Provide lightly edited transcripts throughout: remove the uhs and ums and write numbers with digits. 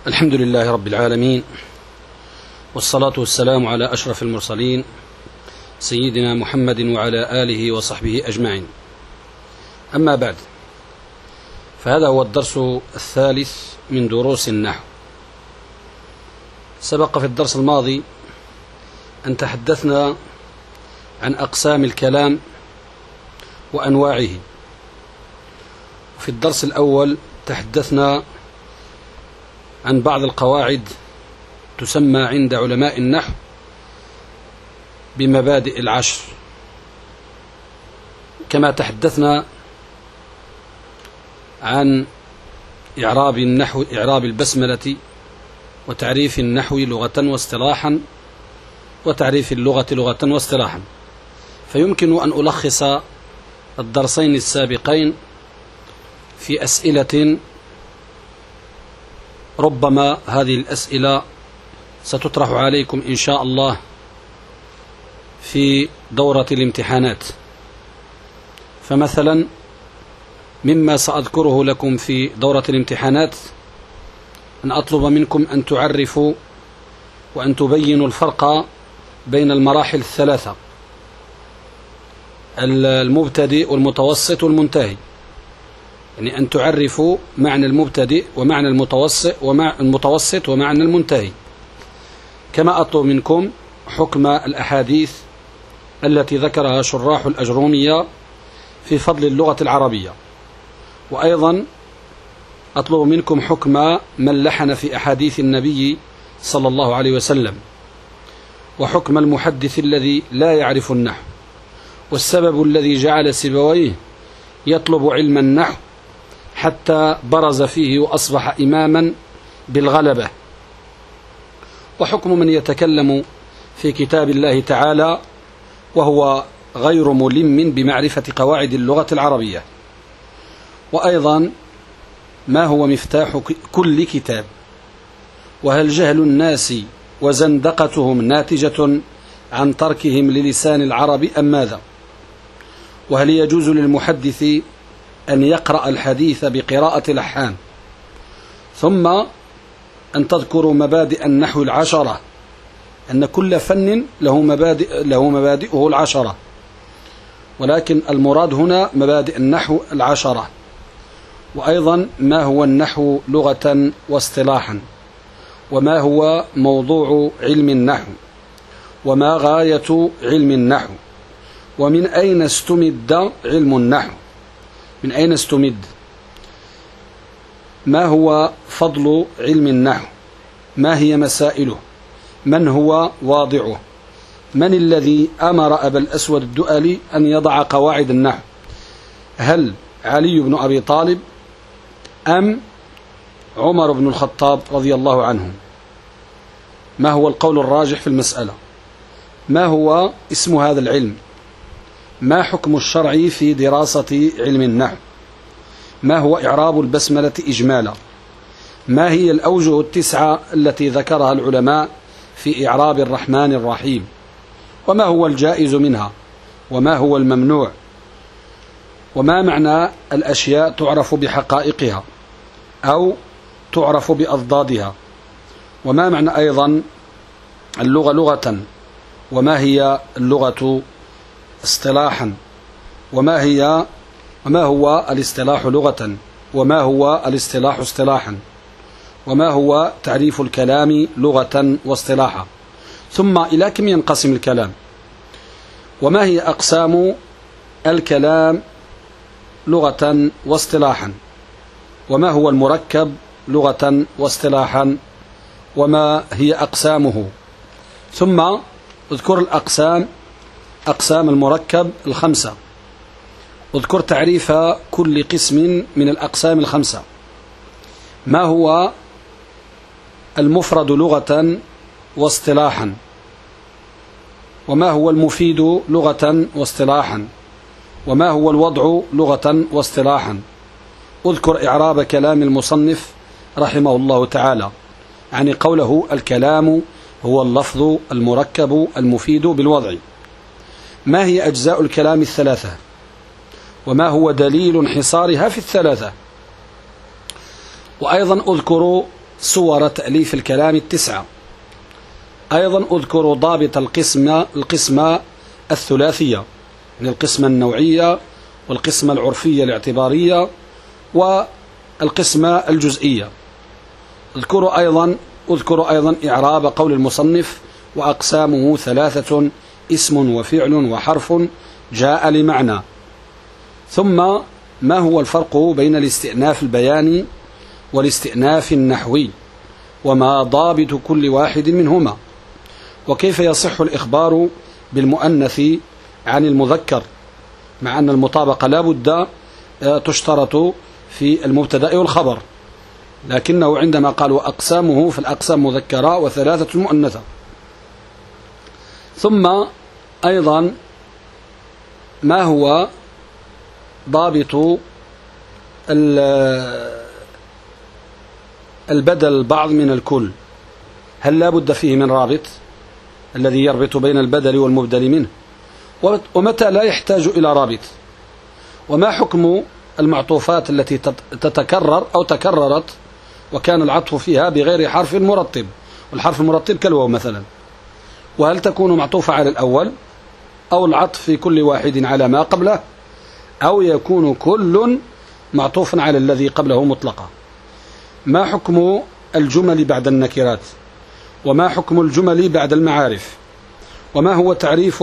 الحمد لله رب العالمين، والصلاة والسلام على أشرف المرسلين سيدنا محمد وعلى آله وصحبه أجمعين. أما بعد، فهذا هو الدرس الثالث من دروس النحو. سبق في الدرس الماضي أن تحدثنا عن أقسام الكلام وأنواعه. في الدرس الأول تحدثنا عن بعض القواعد تسمى عند علماء النحو بمبادئ العشر، كما تحدثنا عن إعراب النحو، إعراب البسملة، وتعريف النحو لغة واصطلاحا، وتعريف اللغة لغة واصطلاحا. فيمكن أن ألخص الدرسين السابقين في أسئلة ربما هذه الأسئلة ستطرح عليكم إن شاء الله في دورة الامتحانات. فمثلا مما سأذكره لكم في دورة الامتحانات أن أطلب منكم أن تعرفوا وأن تبينوا الفرق بين المراحل الثلاثة: المبتدئ والمتوسط والمنتهي، يعني أن تعرفوا معنى المبتدئ ومعنى المتوسط ومعنى المنتهي. كما أطلب منكم حكم الأحاديث التي ذكرها شراح الأجرومية في فضل اللغة العربية، وأيضا أطلب منكم حكم من لحن في أحاديث النبي صلى الله عليه وسلم، وحكم المحدث الذي لا يعرف النحو، والسبب الذي جعل سيبويه يطلب علم النحو حتى برز فيه وأصبح إماما بالغلبة، وحكم من يتكلم في كتاب الله تعالى وهو غير ملم بمعرفة قواعد اللغة العربية، وأيضا ما هو مفتاح كل كتاب، وهل جهل الناس وزندقتهم ناتجة عن تركهم للسان العرب أم ماذا، وهل يجوز للمحدث أن يقرأ الحديث بقراءة لحان، ثم أن تذكروا مبادئ النحو العشرة، أن كل فن له مبادئه العشرة، ولكن المراد هنا مبادئ النحو العشرة. وأيضا ما هو النحو لغة واصطلاحا، وما هو موضوع علم النحو، وما غاية علم النحو، ومن أين استمد علم النحو، من أين استمد، ما هو فضل علم النحو، ما هي مسائله، من هو واضعه، من الذي أمر أبا الأسود الدؤلي أن يضع قواعد النحو، هل علي بن أبي طالب أم عمر بن الخطاب رضي الله عنه، ما هو القول الراجح في المسألة، ما هو اسم هذا العلم، ما حكم الشرع في دراسة علم النحو، ما هو إعراب البسملة إجمالا، ما هي الأوجه التسعة التي ذكرها العلماء في إعراب الرحمن الرحيم، وما هو الجائز منها، وما هو الممنوع، وما معنى الأشياء تعرف بحقائقها أو تعرف بأضدادها، وما معنى أيضا اللغة لغة، وما هي اللغة اصطلاحا، وما هو الاصطلاح لغة، وما هو الاصطلاح اصطلاحا، وما هو تعريف الكلام لغة واصطلاحا، ثم إلى كم ينقسم الكلام، وما هي أقسام الكلام لغة واصطلاحا، وما هو المركب لغة واصطلاحا، وما هي أقسامه، ثم اذكر الأقسام، أقسام المركب الخمسة، اذكر تعريف كل قسم من الأقسام الخمسة، ما هو المفرد لغة واصطلاحا، وما هو المفيد لغة واصطلاحا، وما هو الوضع لغة واصطلاحا. اذكر إعراب كلام المصنف رحمه الله تعالى، يعني قوله الكلام هو اللفظ المركب المفيد بالوضع. ما هي أجزاء الكلام الثلاثة، وما هو دليل انحصارها في الثلاثة. وأيضا أذكر صور تأليف الكلام 9. أيضا أذكر ضابط القسمة الثلاثية، يعني القسمة النوعية والقسمة العرفية الاعتبارية والقسمة الجزئية. أذكر أيضا إعراب قول المصنف: وأقسامه 3: اسم وفعل وحرف جاء لمعنى. ثم ما هو الفرق بين الاستئناف البياني والاستئناف النحوي، وما ضابط كل واحد منهما، وكيف يصح الإخبار بالمؤنث عن المذكر، مع أن المطابقة لا بد تشترط في المبتدأ والخبر، لكنه عندما قال وأقسامه فالأقسام مذكرة و3 مؤنثة. ثم أيضا ما هو ضابط البدل البعض من الكل؟ هل لا بد فيه من رابط الذي يربط بين البدل والمبدل منه؟ ومتى لا يحتاج إلى رابط؟ وما حكم المعطوفات التي تتكرر أو تكررت وكان العطف فيها بغير حرف مرتب، والحرف المرتب كالواو مثلا، وهل تكون معطوفة على الأول، أو العطف في كل واحد على ما قبله، أو يكون كل معطوفا على الذي قبله مطلقا؟ ما حكم الجمل بعد النكرات؟ وما حكم الجمل بعد المعارف؟ وما هو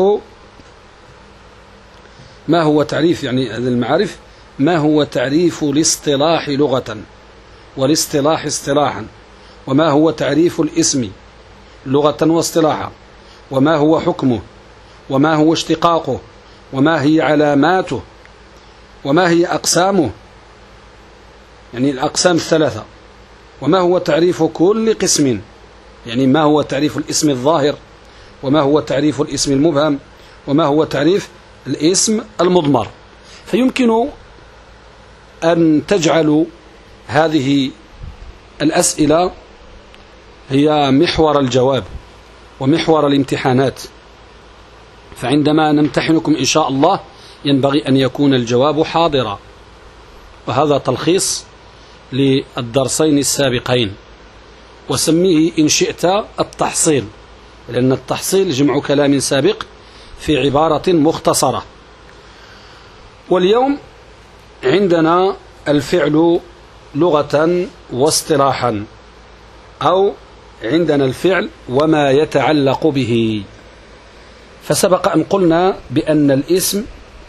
تعريف يعني المعارف؟ ما هو تعريف الاصطلاح لغة والاصطلاح اصطلاحا؟ وما هو تعريف الاسم لغة واصطلاحا؟ وما هو حكمه؟ وما هو اشتقاقه؟ وما هي علاماته؟ وما هي أقسامه، يعني الأقسام 3؟ وما هو تعريف كل قسم، يعني ما هو تعريف الاسم الظاهر، وما هو تعريف الاسم المبهم، وما هو تعريف الاسم المضمر؟ فيمكن أن تجعلوا هذه الأسئلة هي محور الجواب ومحور الامتحانات، فعندما نمتحنكم إن شاء الله ينبغي أن يكون الجواب حاضرا. وهذا تلخيص للدرسين السابقين، وسميه إن شئت التحصيل، لأن التحصيل جمع كلام سابق في عبارة مختصرة. واليوم عندنا الفعل لغة واصطلاحا، أو عندنا الفعل وما يتعلق به. فسبق أن قلنا بأن الاسم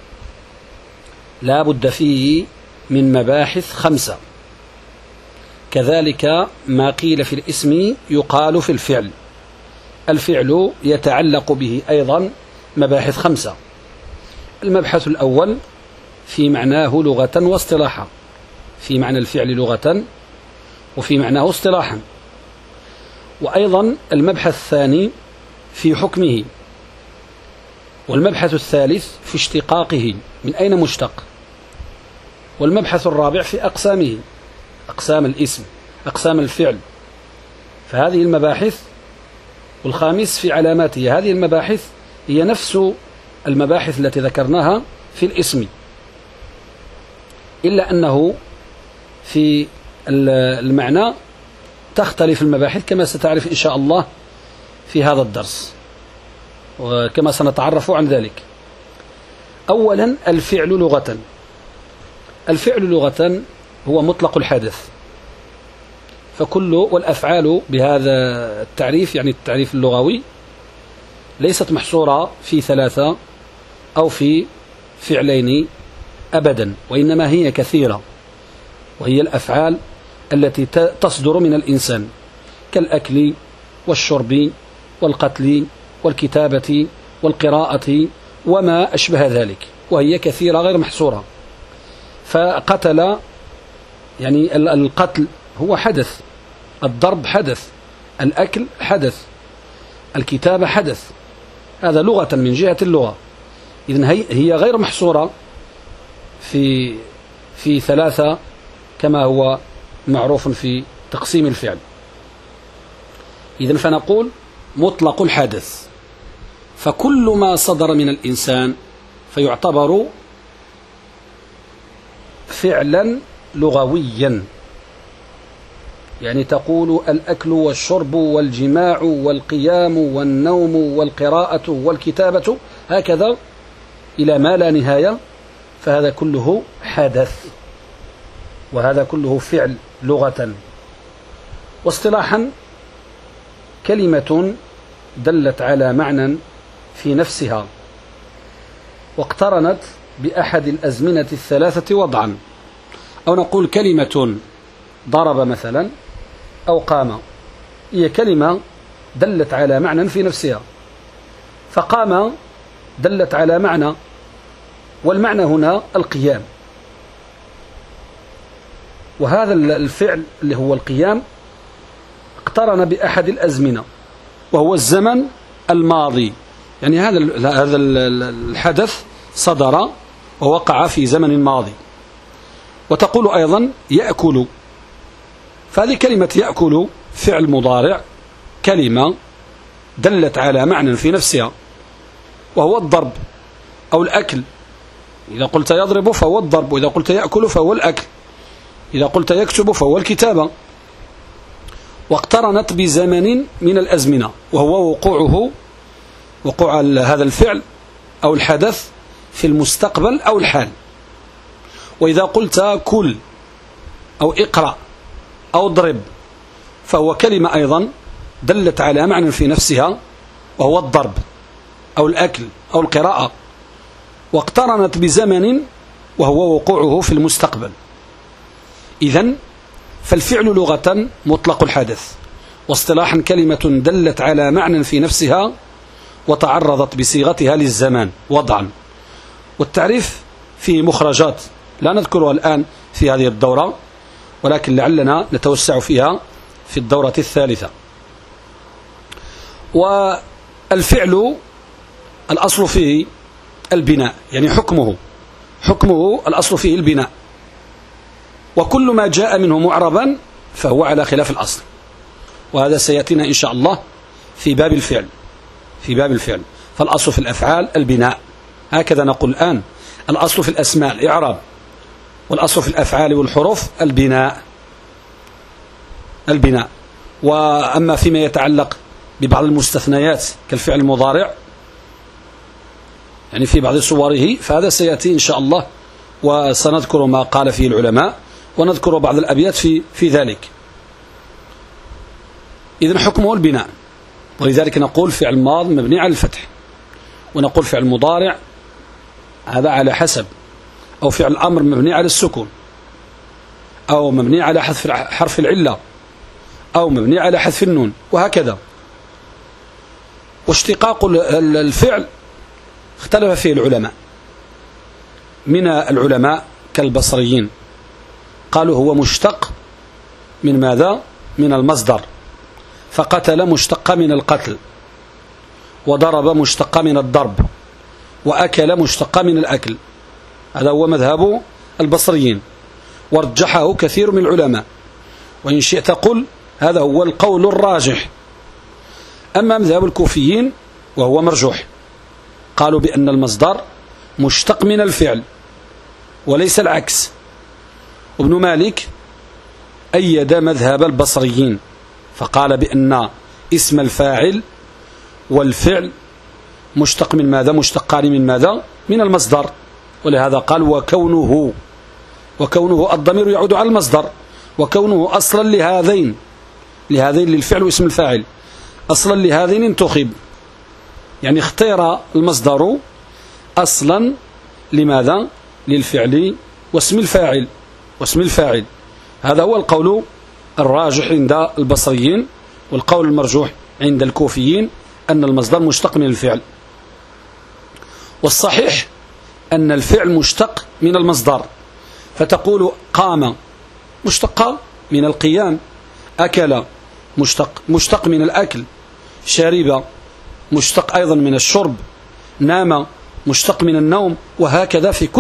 لا بد فيه من مباحث 5، كذلك ما قيل في الاسم يقال في الفعل. الفعل يتعلق به أيضا مباحث 5. المبحث الأول في معناه لغة واصطلاحا، في معنى الفعل لغة وفي معناه اصطلاحا. وأيضا المبحث الثاني في حكمه، والمبحث الثالث في اشتقاقه، من أين مشتق، والمبحث الرابع في أقسامه، أقسام الاسم، أقسام الفعل. فهذه المباحث، والخامس في علاماته. هذه المباحث هي نفس المباحث التي ذكرناها في الاسم، إلا أنه في المعنى تختلف المباحث كما ستعرف إن شاء الله في هذا الدرس، وكما سنتعرف عن ذلك. أولا الفعل لغة. الفعل لغة هو مطلق الحدث، والأفعال بهذا التعريف، يعني التعريف اللغوي، ليست محصورة في 3 أو في فعلين أبدا، وإنما هي كثيرة، وهي الأفعال التي تصدر من الإنسان كالأكل والشرب والقتل والكتابة والقراءة وما أشبه ذلك، وهي كثيرة غير محصورة. فقتل، يعني القتل هو حدث، الضرب حدث، الأكل حدث، الكتابة حدث، هذا لغة من جهة اللغة. إذن هي غير محصورة في 3 كما هو معروف في تقسيم الفعل. إذن فنقول مطلق الحدث، فكل ما صدر من الإنسان فيعتبر فعلا لغويا. يعني تقول الأكل والشرب والجماع والقيام والنوم والقراءة والكتابة هكذا إلى ما لا نهاية، فهذا كله حدث، وهذا كله فعل لغة. واصطلاحا كلمة دلت على معنى في نفسها واقترنت بأحد الأزمنة الثلاثة وضعا، أو نقول كلمة ضرب مثلا أو قام، هي كلمة دلت على معنى في نفسها، فقام دلت على معنى، والمعنى هنا القيام، وهذا الفعل اللي هو القيام اقترن بأحد الأزمنة وهو الزمن الماضي، يعني هذا الحدث صدر ووقع في زمن ماضي. وتقول أيضا يأكل، فهذه كلمة يأكل فعل مضارع، كلمة دلت على معنى في نفسها وهو الضرب أو الأكل. إذا قلت يضرب فهو الضرب، وإذا قلت يأكل فهو الأكل، إذا قلت يكتب فهو الكتابة. واقترنت بزمن من الأزمنة وهو وقوع هذا الفعل أو الحدث في المستقبل أو الحال. وإذا قلت كل أو اقرأ أو اضرب فهو كلمة أيضا دلت على معنى في نفسها وهو الضرب أو الأكل أو القراءة، واقترنت بزمن وهو وقوعه في المستقبل. إذن فالفعل لغة مطلق الحدث، واصطلاحا كلمة دلت على معنى في نفسها وتعرضت بصيغتها للزمان وضعا. والتعريف فيه مخرجات لا نذكرها الآن في هذه الدورة، ولكن لعلنا نتوسع فيها في الدورة الثالثة. والفعل الأصل فيه البناء، يعني حكمه الأصل فيه البناء، وكل ما جاء منه معربا فهو على خلاف الأصل، وهذا سيأتينا إن شاء الله في باب الفعل. فالأصل في الأفعال البناء، هكذا نقول الآن. الأصل في الأسماء الإعراب، والأصل في الأفعال والحروف البناء. وأما فيما يتعلق ببعض المستثنيات كالفعل المضارع يعني في بعض صوره، فهذا سيأتي إن شاء الله، وسنذكر ما قال فيه العلماء ونذكر بعض الأبيات في ذلك. إذن حكمه البناء، ولذلك نقول فعل ماض مبني على الفتح، ونقول فعل مضارع هذا على حسب، أو فعل أمر مبني على السكون، أو مبني على حذف حرف العلة، أو مبني على حذف النون، وهكذا. واشتقاق الفعل اختلف فيه العلماء. من العلماء كالبصريين قالوا هو مشتق من ماذا؟ من المصدر، فقتل مشتق من القتل، وضرب مشتق من الضرب، وأكل مشتق من الأكل. هذا هو مذهب البصريين، ورجحه كثير من العلماء، وإن شئت قل هذا هو القول الراجح. أما مذهب الكوفيين وهو مرجوح، قالوا بأن المصدر مشتق من الفعل وليس العكس. ابن مالك أيد مذهب البصريين فقال بأن اسم الفاعل والفعل مشتق من ماذا؟ مشتقان من ماذا؟ من المصدر. ولهذا قال وكونه الضمير يعود على المصدر، وكونه أصلا لهذين للفعل واسم الفاعل، أصلا لهذين انتخب، يعني اختير المصدر أصلا لماذا؟ للفعل واسم الفاعل. هذا هو القول الراجح عند البصريين، والقول المرجوح عند الكوفيين أن المصدر مشتق من الفعل. والصحيح أن الفعل مشتق من المصدر، فتقول قام مشتق من القيام، أكل مشتق من الأكل، شرب مشتق أيضا من الشرب، نام مشتق من النوم، وهكذا في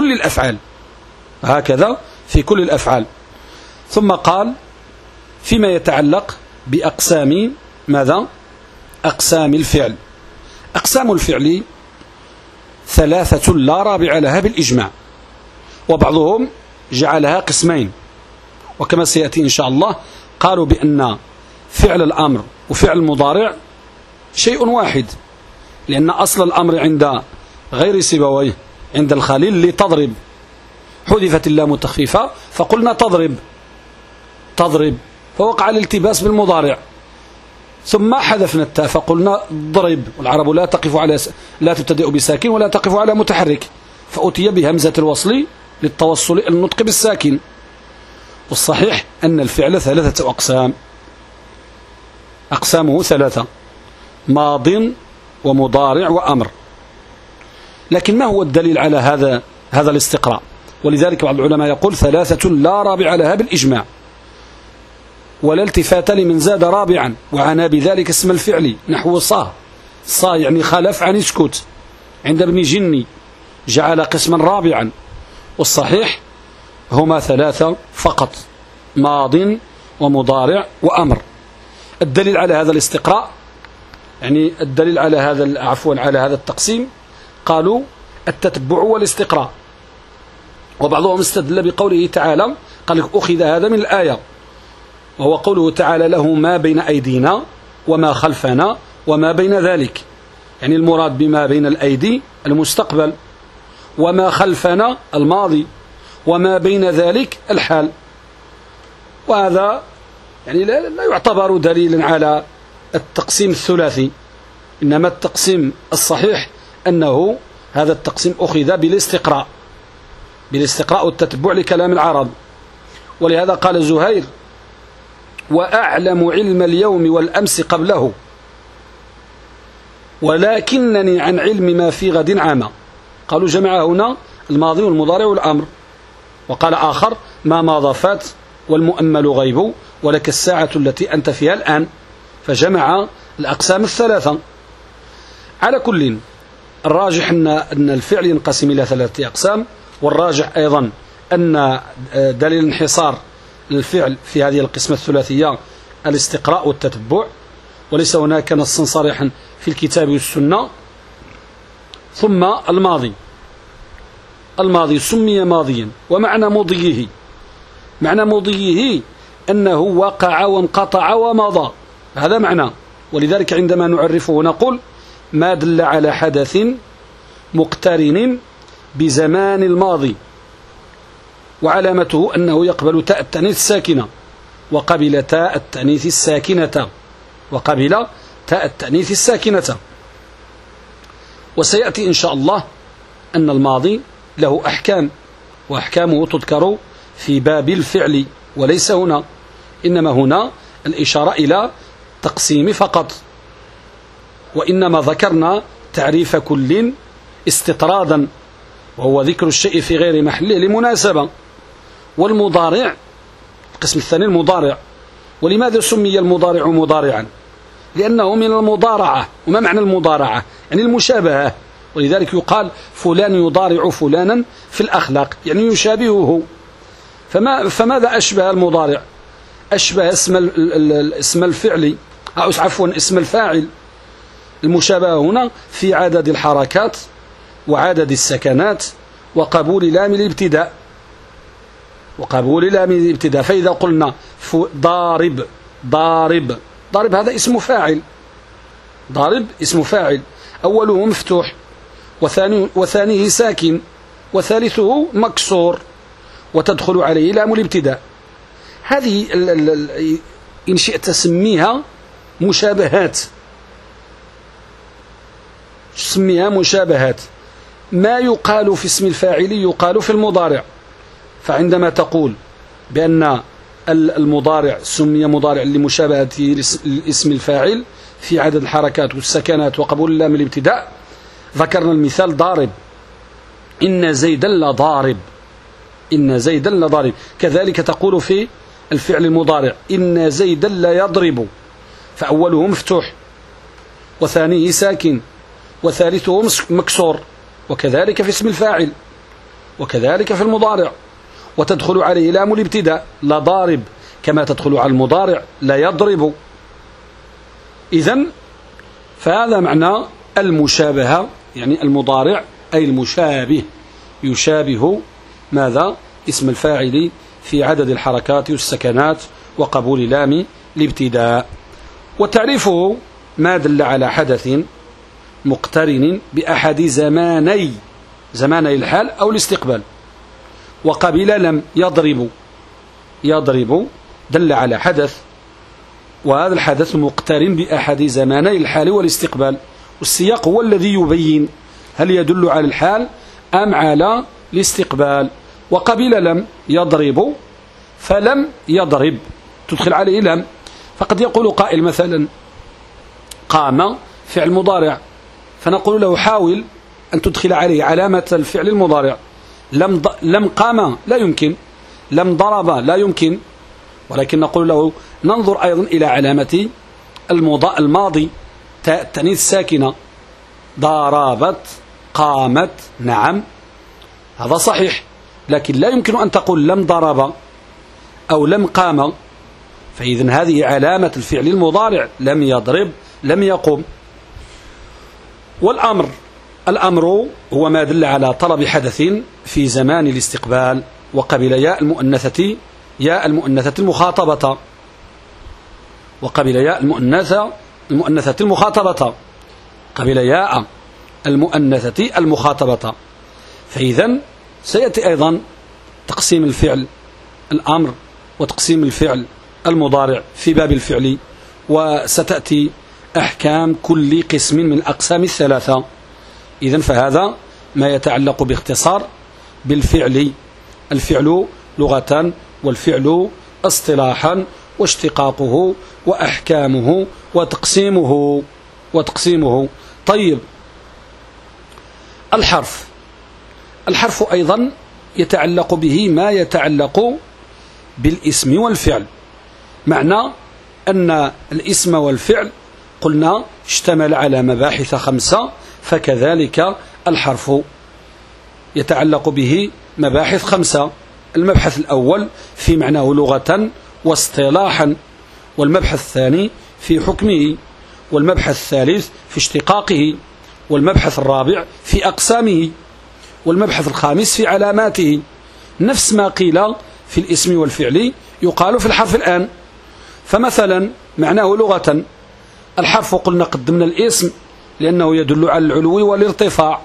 كل الأفعال. ثم قال فيما يتعلق بأقسام ماذا؟ أقسام الفعل. أقسام الفعل 3 لا رابع لها بالإجماع، وبعضهم جعلها قسمين، وكما سيأتي إن شاء الله قالوا بأن فعل الأمر وفعل المضارع شيء واحد، لأن أصل الأمر عند غير سيبويه عند الخليل لتضرب، حذفت اللام تخفيفا فقلنا تضرب فوقع الالتباس بالمضارع، ثم حذفنا التاء فقلنا ضرب، والعرب لا تبتدئ بساكن ولا تقف على متحرك، فأتي بهمزة الوصل للتوصل النطق بالساكن. والصحيح أن الفعل 3 أقسام، أقسامه 3: ماض ومضارع وأمر. لكن ما هو الدليل على هذا الاستقراء؟ ولذلك بعض العلماء يقول 3 لا رابع لها بالإجماع، ولا التفات لمن زاد رابعا وعنى بذلك اسم الفعل، نحو صا يعني خلف عن اسكت، عند ابن جني جعل قسما رابعا. والصحيح هما 3 فقط: ماض ومضارع وأمر. الدليل على هذا الاستقراء، يعني الدليل على على هذا التقسيم، قالوا التتبع والاستقراء. وبعضهم استدل بقوله تعالى، قال لك أخذ هذا من الآية، وهو قوله تعالى: له ما بين أيدينا وما خلفنا وما بين ذلك، يعني المراد بما بين الأيدي المستقبل، وما خلفنا الماضي، وما بين ذلك الحال. وهذا يعني لا يعتبر دليلا على التقسيم الثلاثي، إنما التقسيم الصحيح أنه هذا التقسيم أخذ بالاستقراء والتتبع لكلام العرب. ولهذا قال زهير: وأعلم علم اليوم والأمس قبله، ولكنني عن علم ما في غد عامة. قالوا جمع هنا الماضي والمضارع والأمر. وقال آخر: ما ماضى فات والمؤمل غيب ولك الساعة التي أنت فيها الآن. فجمع الأقسام 3. على كل، الراجح أن الفعل ينقسم إلى 3 أقسام، والراجح أيضا أن دليل انحصار الفعل في هذه القسمة الثلاثية الاستقراء والتتبع، وليس هناك نص صريحا في الكتاب والسنة. ثم الماضي سمي ماضيا، ومعنى مضيه أنه وقع وانقطع ومضى، هذا معنى. ولذلك عندما نعرفه نقول: ما دل على حدث مقترن بزمان الماضي، وعلامته أنه يقبل تاء التأنيث الساكنة، وقبل تاء التأنيث الساكنة. وسيأتي إن شاء الله أن الماضي له أحكام، وأحكامه تذكر في باب الفعل وليس هنا، إنما هنا الإشارة إلى تقسيم فقط، وإنما ذكرنا تعريف كل استطرادا، وهو ذكر الشيء في غير محله لمناسبة. والمضارع القسم الثاني المضارع. ولماذا سمي المضارع مضارعا؟ لأنه من المضارعة. وما معنى المضارعة؟ يعني المشابهة. ولذلك يقال فلان يضارع فلانا في الأخلاق، يعني يشابهه. فماذا أشبه المضارع؟ أشبه اسم الفعل، عفوا اسم الفاعل. المشابهة هنا في عدد الحركات وعدد السكنات وقبول لام الابتداء. فإذا قلنا ضارب هذا اسم فاعل، اسم فاعل، أوله مفتوح وثانيه ساكن وثالثه مكسور وتدخل عليه لام الابتداء. هذه إن شئت سميها مشابهات. ما يقال في اسم الفاعل يقال في المضارع. فعندما تقول بأن المضارع سمي مضارع لمشابهته لاسم الفاعل في عدد الحركات والسكنات وقبول اللام الابتداء، ذكرنا المثال ضارب، إن زيدا لضارب. كذلك تقول في الفعل المضارع: إن زيدا لا يضرب، فأوله مفتوح وثانيه ساكن وثالثه مكسور. وكذلك في اسم الفاعل، وكذلك في المضارع. وتدخل عليه لام الابتداء، لا ضارب، كما تدخل على المضارع لا يضرب. إذن فهذا معنى المشابهة، يعني المضارع أي المشابه، يشابه ماذا؟ اسم الفاعل في عدد الحركات والسكنات وقبول لام الابتداء. وتعريفه ما دل على حدث مقترن بأحد زماني الحال أو الاستقبال. وقبل لم يضرب دل على حدث، وهذا الحدث مقترن بأحد زماني الحال والاستقبال، والسياق هو الذي يبين هل يدل على الحال أم على الاستقبال. وقبل لم يضرب، فلم يضرب تدخل عليه لم، فقد يقول قائل مثلا قام فعل مضارع، فنقول له حاول أن تدخل عليه علامة الفعل المضارع. لم قام لا يمكن، لم ضرب لا يمكن، ولكن نقول له ننظر أيضا إلى علامة الماضي تاء التأنيث الساكنة، ضربت قامت، نعم هذا صحيح، لكن لا يمكن أن تقول لم ضرب أو لم قام، فإذن هذه علامة الفعل المضارع، لم يضرب لم يقم. الأمر هو ما دل على طلب حدث في زمان الاستقبال، وقبل ياء المؤنثة المخاطبة، وقبل ياء المؤنثة المخاطبة، قبل ياء المؤنثة المخاطبة. فإذن سيأتي أيضا تقسيم الفعل الأمر وتقسيم الفعل المضارع في باب الفعل، وستأتي أحكام كل قسم من الأقسام الثلاثة. إذن فهذا ما يتعلق باختصار بالفعل، الفعل لغة والفعل اصطلاحا واشتقاقه وأحكامه وتقسيمه. طيب، الحرف أيضا يتعلق به ما يتعلق بالاسم والفعل، معنى أن الاسم والفعل قلنا اشتمل على مباحث 5، فكذلك الحرف يتعلق به مباحث 5. المبحث الأول في معناه لغة واصطلاحا، والمبحث الثاني في حكمه، والمبحث الثالث في اشتقاقه، والمبحث الرابع في أقسامه، والمبحث الخامس في علاماته. نفس ما قيل في الاسم والفعل يقال في الحرف الآن. فمثلا معناه لغة، الحرف قلنا قدمنا الاسم لأنه يدل على العلو والارتفاع،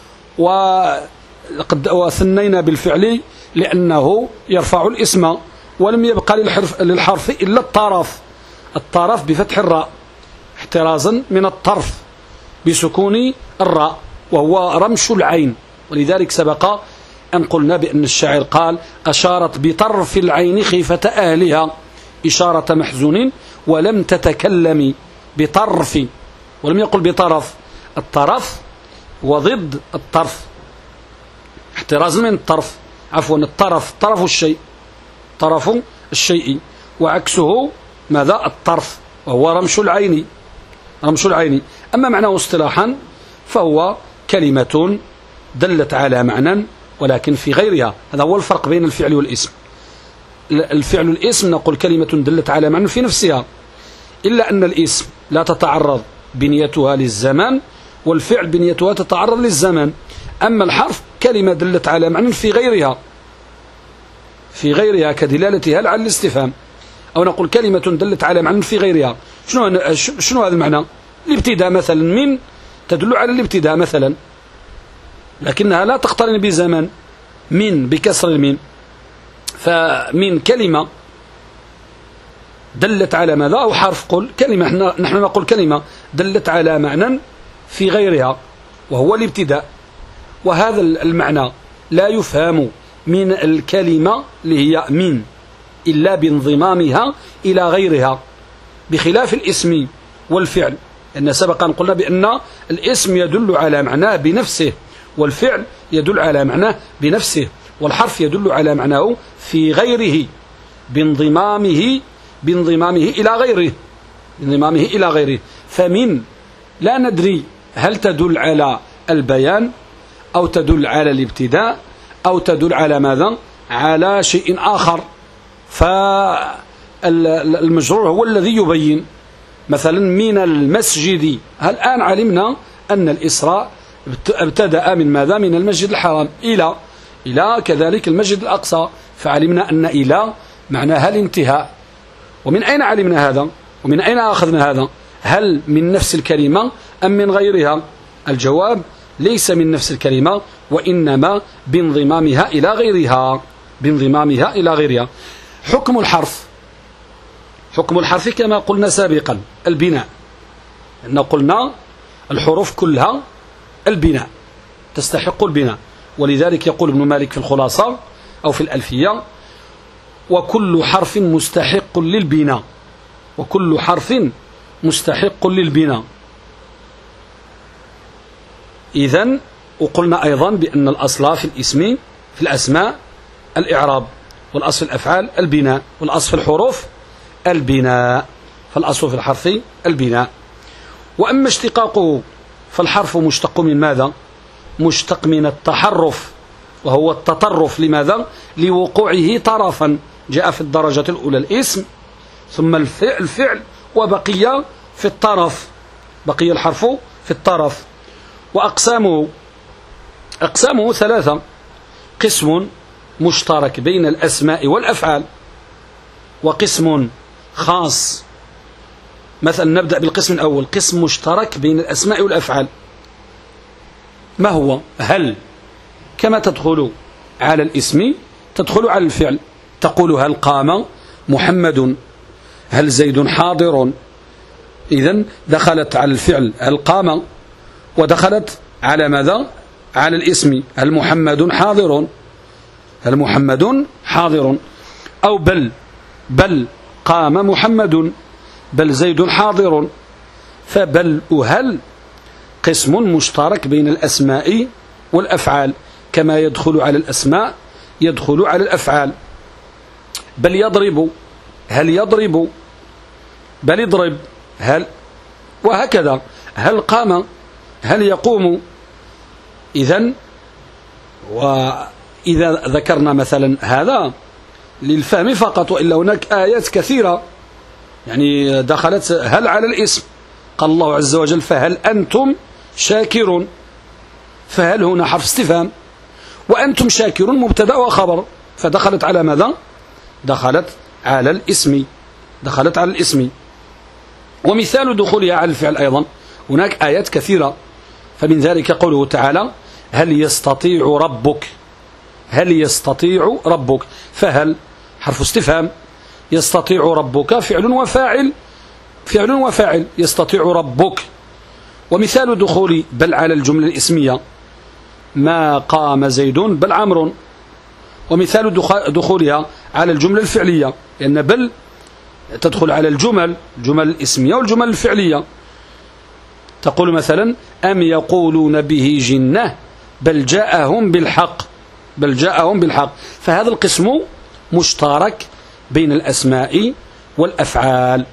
وثنينا بالفعل لأنه يرفع الاسم، ولم يبقى للحرف إلا الطرف بفتح الراء احترازا من الطرف بسكون الراء، وهو رمش العين. ولذلك سبق أن قلنا بأن الشاعر قال: أشارت بطرف العين خيفة أهلها إشارة محزون ولم تتكلم بطرف، ولم يقل بطرف. الطرف وضد الطرف احتراز من الطرف، عفوا الطرف طرف الشيء وعكسه ماذا؟ الطرف، وهو رمش العين. أما معناه اصطلاحا فهو كلمة دلت على معنى ولكن في غيرها. هذا هو الفرق بين الفعل والاسم. الفعل الاسم نقول كلمة دلت على معنى في نفسها، إلا أن الاسم لا تتعرض بنيتها للزمان، والفعل بنيتها تتعرض للزمان. أما الحرف كلمة دلت على معنى في غيرها كدلالتها على الاستفهام، أو نقول كلمة دلت على معنى في غيرها. شنو هذا المعنى؟ الابتداء مثلا، من تدل على الابتداء مثلا، لكنها لا تقترن بزمن. من بكسر الميم، فمن كلمة دلت على ماذا؟ أو حرف قل كلمة، نحن نقول كلمة دلت على معنى في غيرها وهو الابتداء. وهذا المعنى لا يفهم من الكلمة اللي هي من إلا بانضمامها إلى غيرها، بخلاف الاسم والفعل، لأن سبقا قلنا بأن الاسم يدل على معناه بنفسه، والفعل يدل على معناه بنفسه، والحرف يدل على معناه في غيره بانضمامه إلى غيره. فمن لا ندري هل تدل على البيان أو تدل على الابتداء أو تدل على ماذا؟ على شيء آخر. فالمجرور هو الذي يبين. مثلا من المسجد، الآن علمنا أن الإسراء ابتدأ من ماذا؟ من المسجد الحرام إلى كذلك المسجد الأقصى، فعلمنا أن إلى معناها الانتهاء، ومن أين علمنا هذا؟ ومن أين أخذنا هذا؟ هل من نفس الكلمة أم من غيرها؟ الجواب ليس من نفس الكلمة، وإنما بانضمامها إلى غيرها. بانضمامها إلى غيرها. حكم الحرف، حكم الحرف كما قلنا سابقا البناء، أن قلنا الحروف كلها البناء، تستحق البناء. ولذلك يقول ابن مالك في الخلاصة أو في الألفية: وكل حرف مستحق للبناء، وكل حرف مستحق للبناء. إذن وقلنا أيضا بأن الأصل في الاسم في الأسماء الإعراب، والأصل في الأفعال البناء، والأصل في الحروف البناء، فالأصل في الحرف البناء. وأما اشتقاقه فالحرف مشتق من ماذا؟ مشتق من التحرف، وهو التطرف. لماذا؟ لوقوعه طرفا، جاء في الدرجة الأولى الاسم ثم الفعل وبقي في الطرف، بقي الحرف في الطرف. وأقسامه ثلاثة: قسم مشترك بين الأسماء والأفعال، وقسم خاص. مثلا نبدأ بالقسم الأول، قسم مشترك بين الأسماء والأفعال. ما هو؟ هل كما تدخل على الاسم تدخل على الفعل، تقول هل قام محمد، هل زيد حاضر. إذن دخلت على الفعل هل قام، ودخلت على ماذا؟ على الاسم هل محمد حاضر، هل محمد حاضر. أو بل قام محمد، بل زيد حاضر. فبل وهل قسم مشترك بين الأسماء والأفعال، كما يدخل على الأسماء يدخل على الأفعال. بل يضرب، هل يضرب، بل يضرب، هل، وهكذا. هل قام، هل يقوم. إذن وإذا ذكرنا مثلا هذا للفهم فقط، وإلا هناك آيات كثيرة يعني دخلت هل على الاسم. قال الله عز وجل: فهل أنتم شاكرون. فهل هنا حرف استفهام، وأنتم شاكرون مبتدأ وخبر، فدخلت على ماذا؟ دخلت على الاسم، دخلت على الاسم. ومثال دخولها على الفعل أيضا هناك آيات كثيرة، فمن ذلك قوله تعالى: هل يستطيع ربك، هل يستطيع ربك. فهل حرف استفهام، يستطيع ربك فعل وفاعل، فعل وفاعل، يستطيع ربك. ومثال دخول بل على الجملة الاسمية: ما قام زيد بل عمرو. ومثال دخولها على الجملة الفعلية، لأن بل تدخل على الجمل الاسمية والجمل الفعلية. تقول مثلا: أم يقولون به جنة بل جاءهم بالحق، بل جاءهم بالحق. فهذا القسم مشترك بين الأسماء والأفعال.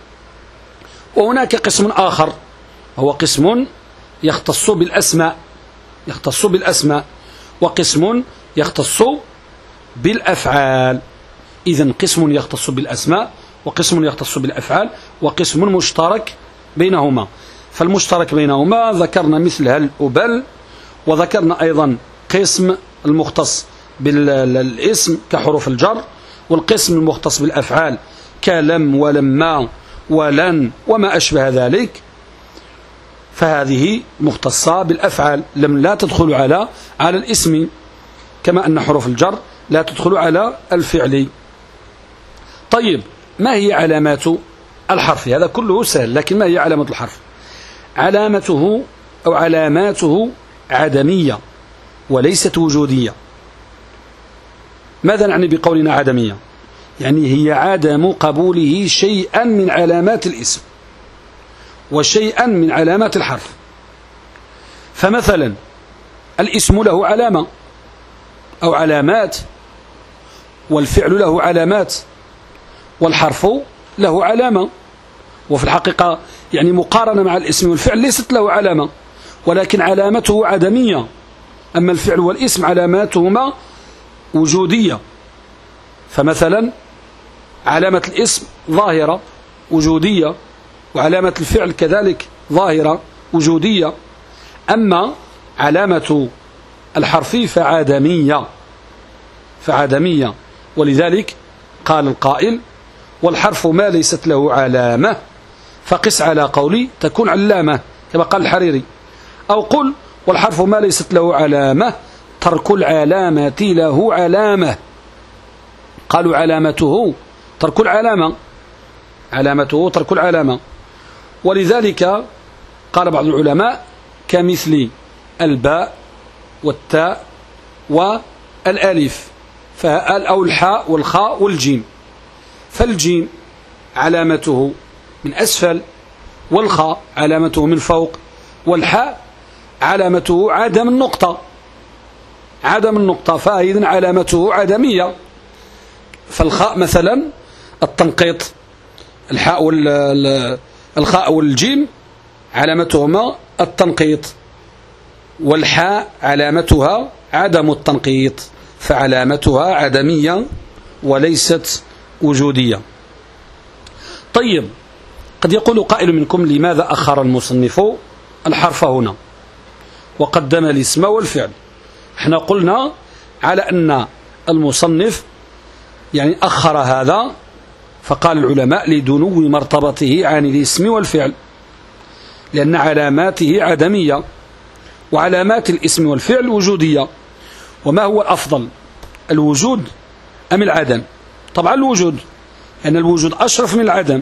وهناك قسم آخر هو قسم يختص بالأسماء، يختص بالأسماء، وقسم يختص بالأفعال. إذن قسم يختص بالأسماء، وقسم يختص بالأفعال، وقسم مشترك بينهما. فالمشترك بينهما ذكرنا مثل هل وبل، وذكرنا أيضا قسم المختص بالاسم كحروف الجر، والقسم المختص بالأفعال كلم ولما ولن وما أشبه ذلك. فهذه مختصة بالأفعال، لا تدخل على الاسم، كما أن حروف الجر لا تدخل على الفعل. طيب، ما هي علامات الحرف؟ هذا كله سهل، لكن ما هي علامة الحرف؟ علامته أو علاماته عدمية وليست وجودية. ماذا نعني بقولنا عدمية؟ يعني هي عدم قبوله شيئا من علامات الاسم وشيئا من علامات الحرف. فمثلا الاسم له علامة أو علامات، والفعل له علامات، والحرف له علامة. وفي الحقيقة يعني مقارنة مع الاسم والفعل ليست له علامة، ولكن علامته عدمية. أما الفعل والاسم علاماتهما وجودية. فمثلا علامة الاسم ظاهرة وجودية، وعلامة الفعل كذلك ظاهرة وجودية. أما علامة الحرف فعدمية. ولذلك قال القائل: والحرف ما ليست له علامة فقس على قولي تكون علامة كما قال الحريري، أو قل والحرف ما ليست له علامة ترك العلامة له علامة. قالوا علامته ترك العلامة، علامته ترك العلامة. ولذلك قال بعض العلماء كمثل الباء والتاء والألف أو الحاء والخاء والجيم، فالجيم علامته من أسفل، والخاء علامته من فوق، والحاء علامته عدم النقطة، عدم النقطة، فإذن علامته عدمية. فالخاء مثلا التنقيط، الخاء والجيم علامتهما التنقيط، والحاء علامتها عدم التنقيط، فعلامتها عدمية وليست وجودية. طيب، قد يقول قائل منكم لماذا أخر المصنف الحرف هنا وقدم الاسم والفعل؟ احنا قلنا على أن المصنف يعني أخر هذا، فقال العلماء لدنو مرتبطه عن الاسم والفعل، لأن علاماته عدمية وعلامات الاسم والفعل وجودية. وما هو الأفضل، الوجود أم العدم؟ طبعا الوجود، أن الوجود أشرف من العدم،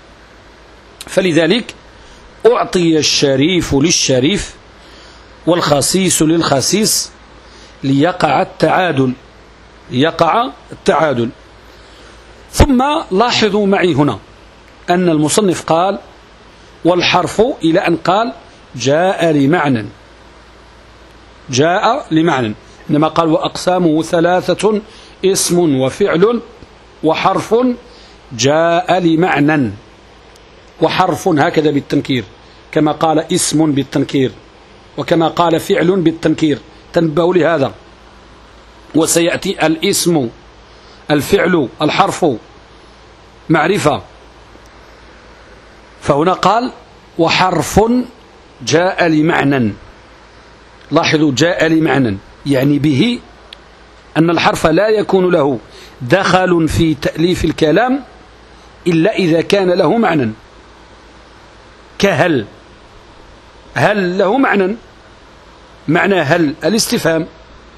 فلذلك أعطي الشريف للشريف والخسيس للخسيس ليقع التعادل، ليقع التعادل. ثم لاحظوا معي هنا أن المصنف قال والحرف إلى أن قال جاء لمعنى، جاء لمعنى، إنما قال وأقسامه ثلاثة اسم وفعل وحرف جاء لمعنى، وحرف هكذا بالتنكير كما قال اسم بالتنكير وكما قال فعل بالتنكير، تنبهوا لهذا. وسيأتي الاسم الفعل الحرف معرفة، فهنا قال وحرف جاء لمعنى. لاحظوا جاء لمعنى، يعني به أن الحرف لا يكون له دخل في تأليف الكلام إلا إذا كان له معنى، كهل، هل له معنى، معنى هل الاستفهام،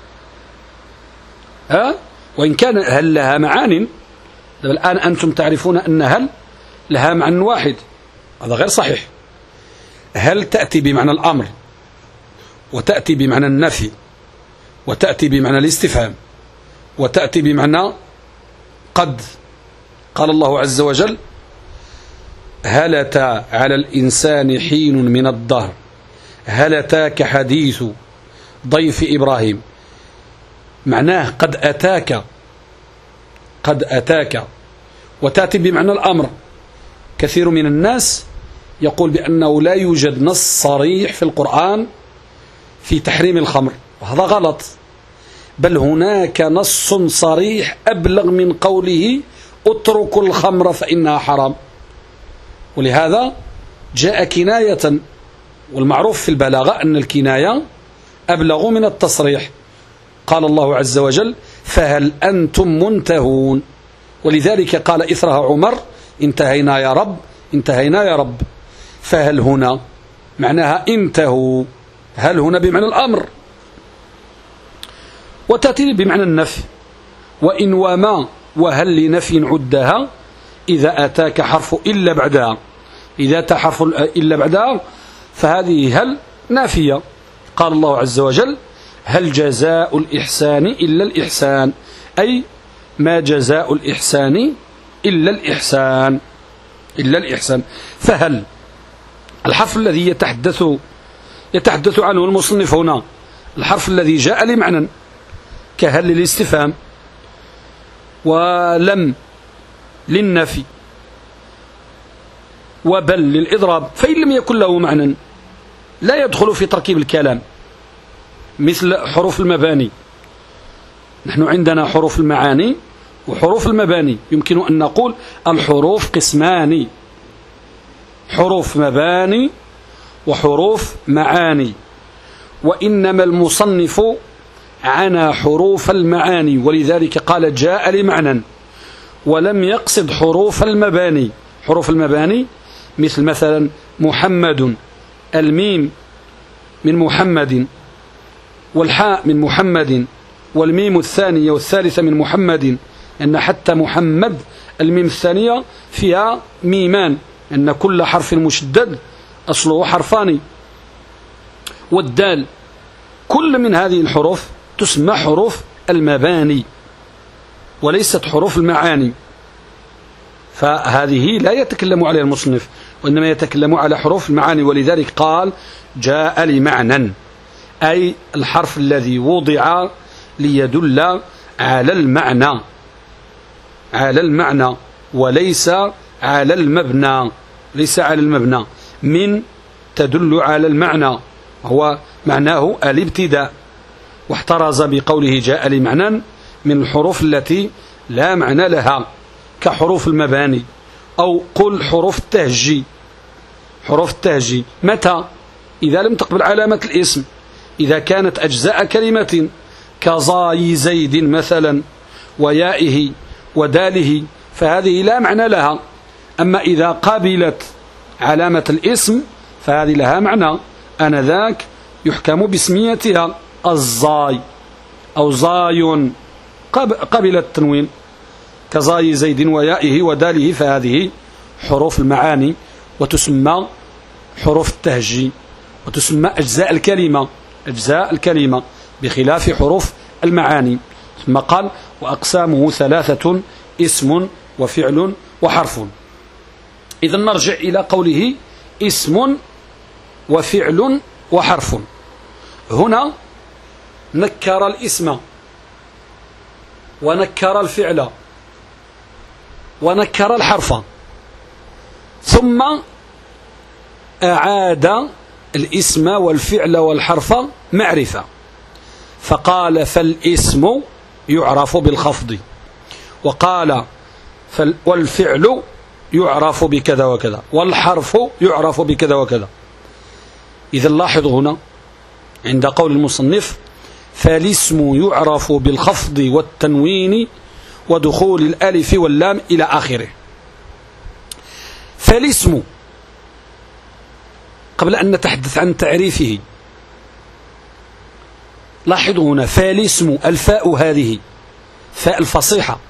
وإن كان هل لها معان. الآن أنتم تعرفون أن هل لها معنى واحد، هذا غير صحيح. هل تأتي بمعنى الأمر، وتأتي بمعنى النفي، وتأتي بمعنى الاستفهام، وتأتي بمعنى قد. قال الله عز وجل هل أتى على الإنسان حين من الدهر هل أتاك حديث ضيف إبراهيم، معناه قد أتاك، قد أتاك. وتأتي بمعنى الأمر. كثير من الناس يقول بأنه لا يوجد نص صريح في القرآن في تحريم الخمر، وهذا غلط، بل هناك نص صريح أبلغ من قوله اتركوا الخمر فإنها حرام. ولهذا جاء كناية، والمعروف في البلاغة أن الكناية أبلغ من التصريح. قال الله عز وجل فهل أنتم منتهون، ولذلك قال إثرها عمر انتهينا يا رب، انتهينا يا رب. فهل هنا معناها انتهوا، هل هنا بمعنى الأمر. وتأتي بمعنى النفي، وإن وما وهل لنفي عدها إذا أتاك حرف إلا بعدها، إذا أتى حرف إلا بعدها فهذه هل نافية. قال الله عز وجل هل جزاء الإحسان إلا الإحسان، أي ما جزاء الإحسان إلا الإحسان، إلا الإحسان. فهل الحرف الذي يتحدث عنه المصنف هنا الحرف الذي جاء لمعنى كهل للاستفهام، ولم للنفي، وبل للإضراب، فإن لم يكن له معنى لا يدخل في تركيب الكلام، مثل حروف المباني. نحن عندنا حروف المعاني وحروف المباني، يمكن أن نقول الحروف قسمان، حروف مباني وحروف معاني، وإنما المصنف عنا حروف المعاني، ولذلك قال جاء لمعنى. ولم يقصد حروف المباني. حروف المباني مثل مثلا محمد، الميم من محمد، والحاء من محمد، والميم الثانية والثالثة من محمد، أن حتى محمد الميم الثانية فيها ميمان، أن كل حرف مشدد أصله حرفان. والدال، كل من هذه الحروف تسمى حروف المباني وليست حروف المعاني، فهذه لا يتكلم عليها المصنف، وإنما يتكلم على حروف المعاني. ولذلك قال جاء لمعنى، أي الحرف الذي وضع ليدل على المعنى، على المعنى وليس على المبنى، ليس على المبنى. من تدل على المعنى، هو معناه الابتداء، واحترز بقوله جاء لمعنى من الحروف التي لا معنى لها كحروف المباني، أو قل حروف التهجي. حروف التهجي متى؟ إذا لم تقبل علامة الاسم، إذا كانت أجزاء كلمة كظاي زيد مثلا ويائه وداله، فهذه لا معنى لها. أما إذا قابلت علامة الاسم فهذه لها معنى، آنذاك يحكم باسميتها الزاي أو زاي قبل التنوين كزاي زيد ويائه وداله، فهذه حروف المعاني وتسمى حروف التهجي، وتسمى أجزاء الكلمة، أجزاء الكلمة بخلاف حروف المعاني. ثم قال وأقسامه ثلاثة: اسم وفعل وحرف. إذا نرجع إلى قوله اسم وفعل وحرف. هنا نكر الاسم ونكر الفعل ونكر الحرف، ثم أعاد الاسم والفعل والحرف معرفة، فقال فالاسم يعرف بالخفض، وقال والفعل يعرف بكذا وكذا، والحرف يعرف بكذا وكذا. إذا لاحظوا هنا عند قول المصنف فالاسم يعرف بالخفض والتنوين ودخول الألف واللام إلى آخره. فالاسم قبل أن نتحدث عن تعريفه، لاحظوا هنا فالاسم، الفاء هذه فاء الفصيحة،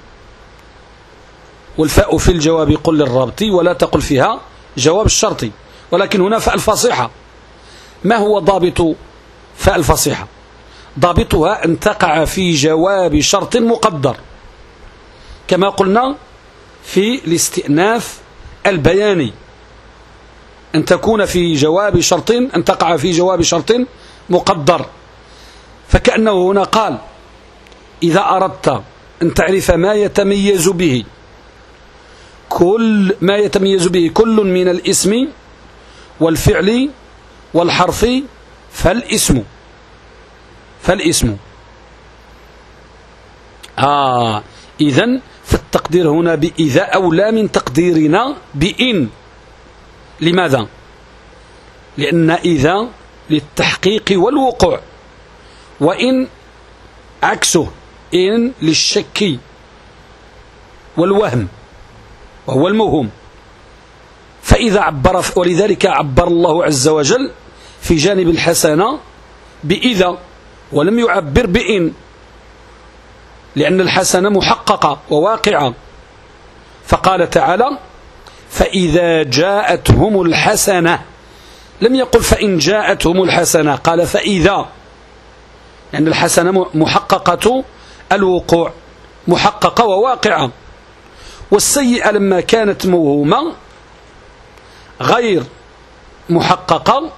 والفاء في الجواب قل للربط ولا تقل فيها جواب الشرط، ولكن هنا فاء الفصيحة. ما هو ضابط فاء الفصيحة؟ ضابطها أن تقع في جواب شرط مقدر، كما قلنا في الاستئناف البياني، أن تكون في جواب شرط، أن تقع في جواب شرط مقدر. فكأنه هنا قال إذا أردت أن تعرف ما يتميز به كل من الاسم والفعل والحرف فالاسم. إذن فالتقدير هنا بإذا أولى من تقديرنا بإن. لماذا؟ لأن إذا للتحقيق والوقوع، وإن عكسه، إن للشك والوهم وهو الموهوم. فإذا عبر، ولذلك عبر الله عز وجل في جانب الحسنة بإذا ولم يعبر بإن، لأن الحسنة محققة وواقعة. فقال تعالى فإذا جاءتهم الحسنة، لم يقل فإن جاءتهم الحسنة، قال فإذا، لأن الحسنة محققة الوقوع، محققة وواقعة. والسيئة لما كانت موهومة غير محققة،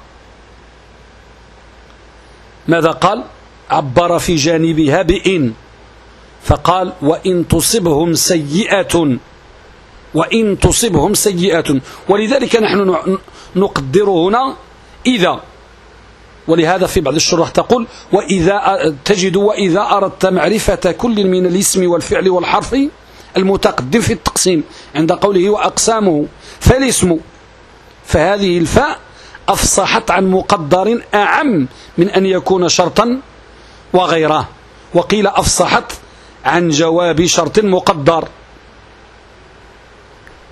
ماذا قال؟ عبر في جانبها بإن، فقال وإن تصبهم سيئة، ولذلك نحن نقدر هنا إذا. ولهذا في بعض الشروح تقول وإذا أردت معرفة كل من الاسم والفعل والحرف المتقدم في التقسيم عند قوله وأقسامه فالاسم، فهذه الفاء أفصحت عن مقدر أعم من أن يكون شرطا وغيره، وقيل أفصحت عن جواب شرط مقدر،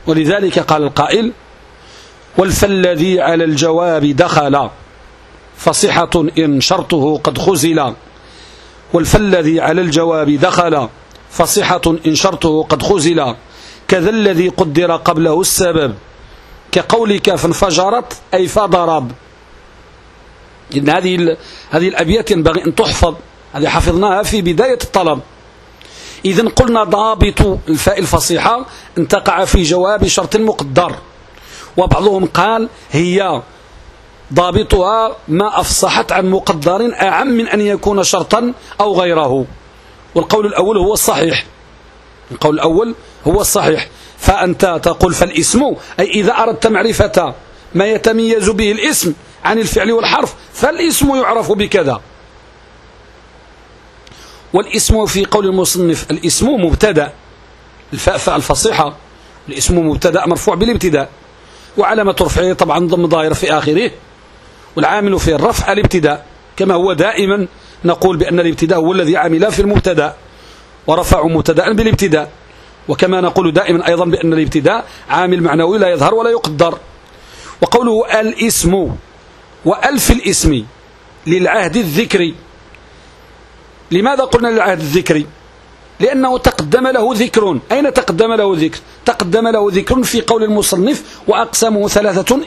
ولذلك قال القائل: والفالذي على الجواب دخل فصحة إن شرطه قد خزل. والفالذي على الجواب دخل فصحة إن شرطه قد خزل، كذا الذي قدر قبله السبب، كقولك فانفجرت أي فضرب. إن هذه الأبيات ينبغي أن تحفظ، هذه حفظناها في بداية الطلب. إذن قلنا ضابط الفاء الفصيحة أن تقع في جواب شرط مقدر، وبعضهم قال هي ضابطها ما أفصحت عن مقدر أعم من أن يكون شرطا أو غيره. والقول الأول هو الصحيح، القول الأول هو الصحيح. فأنت تقول فالاسم، أي إذا أردت معرفة ما يتميز به الاسم عن الفعل والحرف فالاسم يعرف بكذا. والاسم في قول المصنف الاسم مبتدأ، الفاء الفصيحة، الاسم مبتدأ مرفوع بالابتداء، وعلامة رفعه طبعا ضم ظاهر في آخره، والعامل في الرفع الابتداء، كما هو دائما نقول بأن الابتداء هو الذي عمل في المبتدأ ورفع مبتدأ بالابتداء، وكما نقول دائما أيضا بأن الابتداء عامل معنوي لا يظهر ولا يقدر. وقوله الاسم وألف الاسم للعهد الذكري. لماذا قلنا للعهد الذكري؟ لأنه تقدم له ذكر. أين تقدم له ذكر؟ تقدم له ذكر في قول المصنف وأقسامه ثلاثة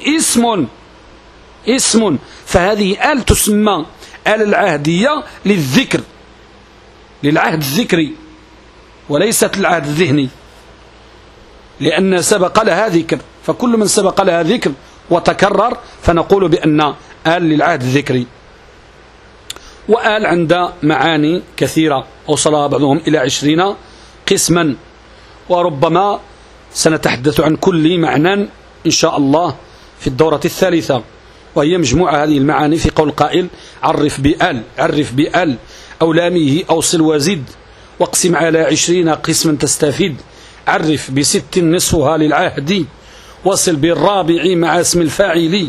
اسم. فهذه آل تسمى آل العهدية للذكر، للعهد الذكري، وليست العهد الذهني، لأن سبق لها ذكر، فكل من سبق لها ذكر وتكرر فنقول بأن آل للعهد الذكري. وآل عند معاني كثيرة أوصلها بعضهم إلى 20 قسما، وربما سنتحدث عن كل معنى إن شاء الله في الدورة الثالثة، وهي مجموعة هذه المعاني في قول القائل: عرف بآل أو لامه أوصل وزد، واقسم على 20 قسما تستفيد، عرف ب6 نصفها للعهد، وصل بالرابع مع اسم الفاعل،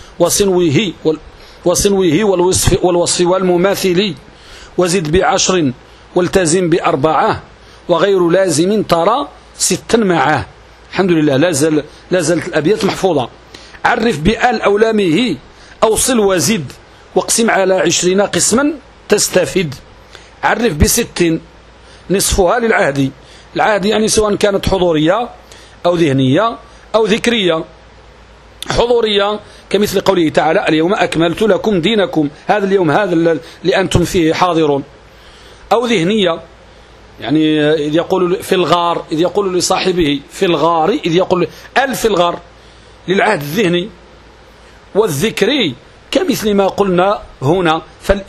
وصنوه والوصف والمماثل، وزد ب10 والتزم ب4، وغير لازم ترى 6 معه. الحمد لله لا زالت الأبيات محفوظة. عرف بآل أو لامه أوصل وزد، واقسم على 20 قسما تستفيد، عرف ب6 نصفها للعهد. العهد يعني سواء كانت حضورية أو ذهنية أو ذكرية. حضورية كمثل قوله تعالى: اليوم أكملت لكم دينكم، هذا اليوم هذا اللي أنتم فيه حاضرون. أو ذهنية يعني إذ يقول في الغار، إذ يقول لصاحبه في الغار، إذ يقول في الغار للعهد الذهني. والذكري كمثل ما قلنا هنا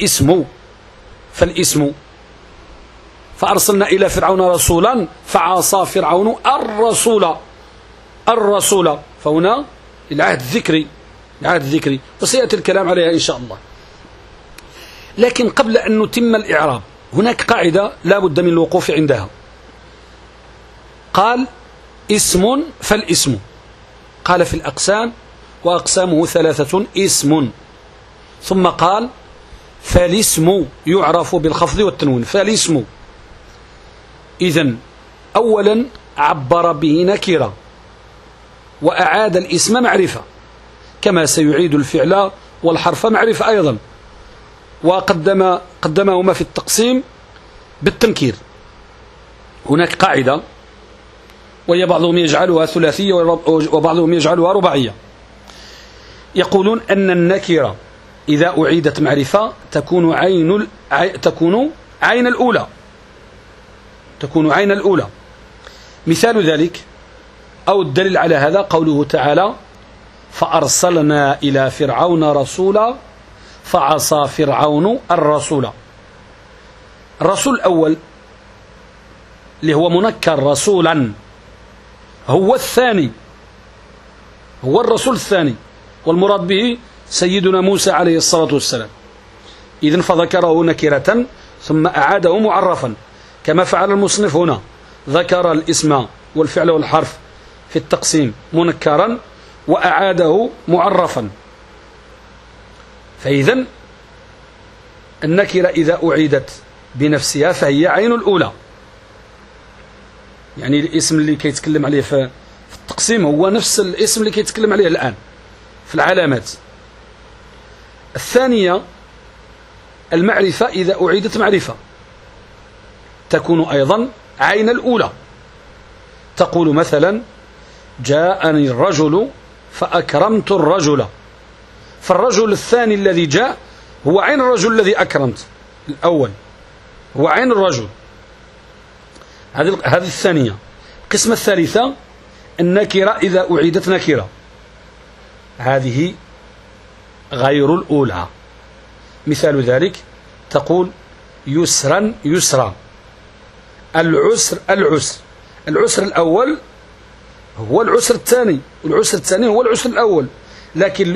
فالاسم فأرسلنا إلى فرعون رسولا فعصى فرعون الرسول، فهنا العهد الذكري، وسيأتي الكلام عليها إن شاء الله. لكن قبل أن نتم الإعراب هناك قاعدة لا بد من الوقوف عندها. قال اسم فالاسم، قال في الأقسام وأقسامه 3 اسم، ثم قال فالاسم يعرف بالخفض والتنوين. فالاسم إذن أولا عبر به نكرة وأعاد الاسم معرفة، كما سيعيد الفعل والحرف معرفة أيضا، وقدمهما في التقسيم بالتنكير. هناك قاعدة وهي بعضهم يجعلها ثلاثية وبعضهم يجعلها رباعية، يقولون أن النكرة إذا أعيدت معرفة تكون عين الأولى. مثال ذلك أو الدليل على هذا قوله تعالى: فأرسلنا إلى فرعون رسولا فعصى فرعون الرسول. الرسول الأول اللي هو منكر رسولا هو الثاني، هو الرسول الثاني، والمراد به سيدنا موسى عليه الصلاة والسلام. إذن فذكره نكرة ثم أعاده معرفا، كما فعل المصنف هنا، ذكر الاسم والفعل والحرف في التقسيم منكرا وأعاده معرفا. فإذن النكرة إذا أعيدت بنفسها فهي عين الأولى، يعني الاسم اللي كيتكلم عليه في التقسيم هو نفس الاسم اللي كيتكلم عليه الآن في العلامات. الثانية المعرفة إذا أعيدت معرفة تكون أيضا عين الأولى. تقول مثلا جاءني الرجل فأكرمت الرجل، فالرجل الثاني الذي جاء هو عين الرجل الذي أكرمت، الأول هو عين الرجل. هذه الثانية. القسمة الثالثة النكرة إذا أعيدت نكرة، هذه غير الأولى. مثال ذلك تقول يسرا يسرا، العسر العسر. العسر الأول هو العسر الثاني، والعسر الثاني هو العسر الأول، لكن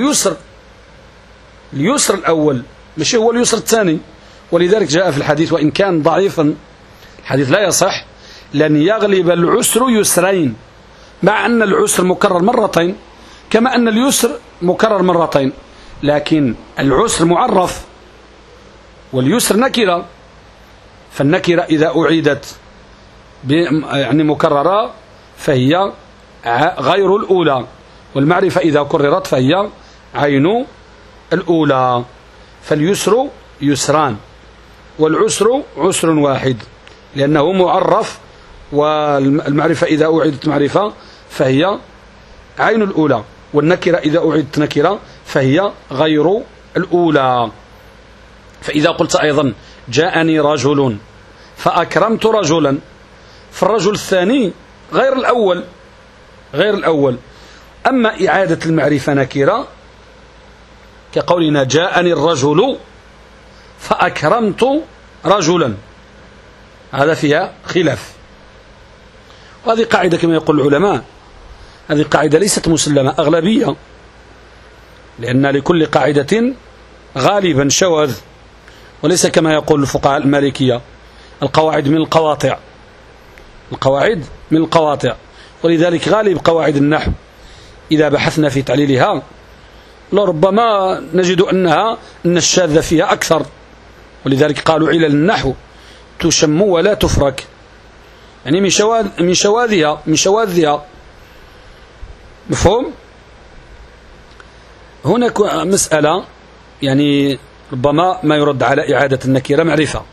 اليسر الأول ماشي هو اليسر الثاني. ولذلك جاء في الحديث وإن كان ضعيفا الحديث لا يصح: لن يغلب العسر يسرين، مع أن العسر مكرر مرتين كما أن اليسر مكرر مرتين، لكن العسر معرف واليسر نكرة. فالنكرة إذا أعيدت يعني مكررة فهي غير الأولى، والمعرفة إذا كررت فهي عين الأولى. فاليسر يسران والعسر عسر واحد لأنه معرف، والمعرفة إذا أعيدت معرفة فهي عين الأولى، والنكرة إذا أعيدت نكرة فهي غير الأولى. فإذا قلت أيضا جاءني رجل فأكرمت رجلا، فالرجل الثاني غير الأول، غير الأول. أما إعادة المعرفة نكرة كقولنا جاءني الرجل فأكرمت رجلا، هذا فيها خلاف. وهذه قاعدة كما يقول العلماء، هذه قاعدة ليست مسلمة، أغلبية، لأن لكل قاعدة غالبا شواذ، وليس كما يقول الفقهاء المالكية القواعد من القواطع، القواعد من القواطع. ولذلك غالب قواعد النحو إذا بحثنا في تعليلها لربما نجد أن الشاذ فيها أكثر، ولذلك قالوا علل النحو تشم ولا تفرك، يعني من شواذها. مفهوم؟ هناك مسألة يعني ربما ما يرد على إعادة النكرة معرفة،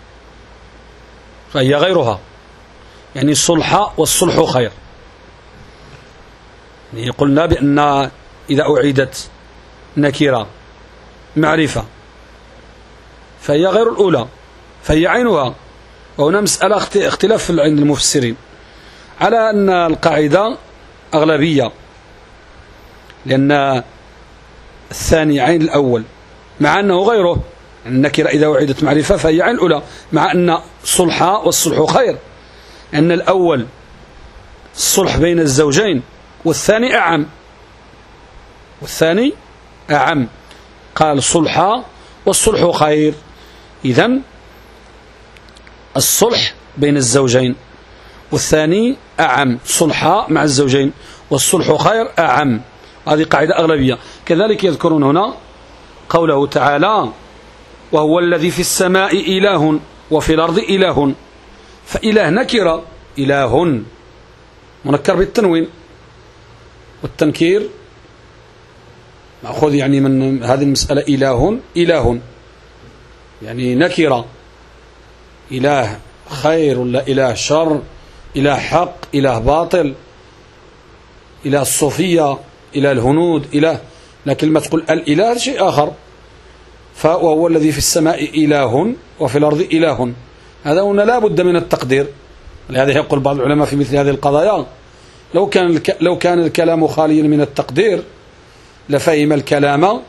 فهي غيرها، يعني الصلح والصلح خير. يعني قلنا بأن إذا أعيدت نكرة معرفة فهي غير الأولى، فهي عينها. وهنا مسألة اختلاف عند المفسرين على أن القاعدة أغلبية، لأن الثاني عين الأول مع أنه غيره. النكرة إذا أعيدت معرفة فهي عين الأولى، مع أن الصلح والصلح خير، أن الأول الصلح بين الزوجين والثاني أعم، والثاني أعم، قال صلح والصلح خير. إذن الصلح بين الزوجين والثاني أعم، صلح مع الزوجين والصلح خير أعم، هذه قاعدة أغلبية. كذلك يذكرون هنا قوله تعالى وهو الذي في السماء إله وفي الأرض إله، فإله نكرة، إله منكر بالتنوين، والتنكير مأخوذ يعني من هذه المسألة إله يعني نكرة، إله خير ولا إله شر، إله حق، إله باطل، إله الصوفية، إله الهنود، إله. لكن ما تقول الإله شيء آخر. وهو الذي في السماء إله وفي الأرض إله، هذا هنا لا بد من التقدير. لهذا يقول بعض العلماء في مثل هذه القضايا لو كان الكلام خاليا من التقدير لفهم الكلام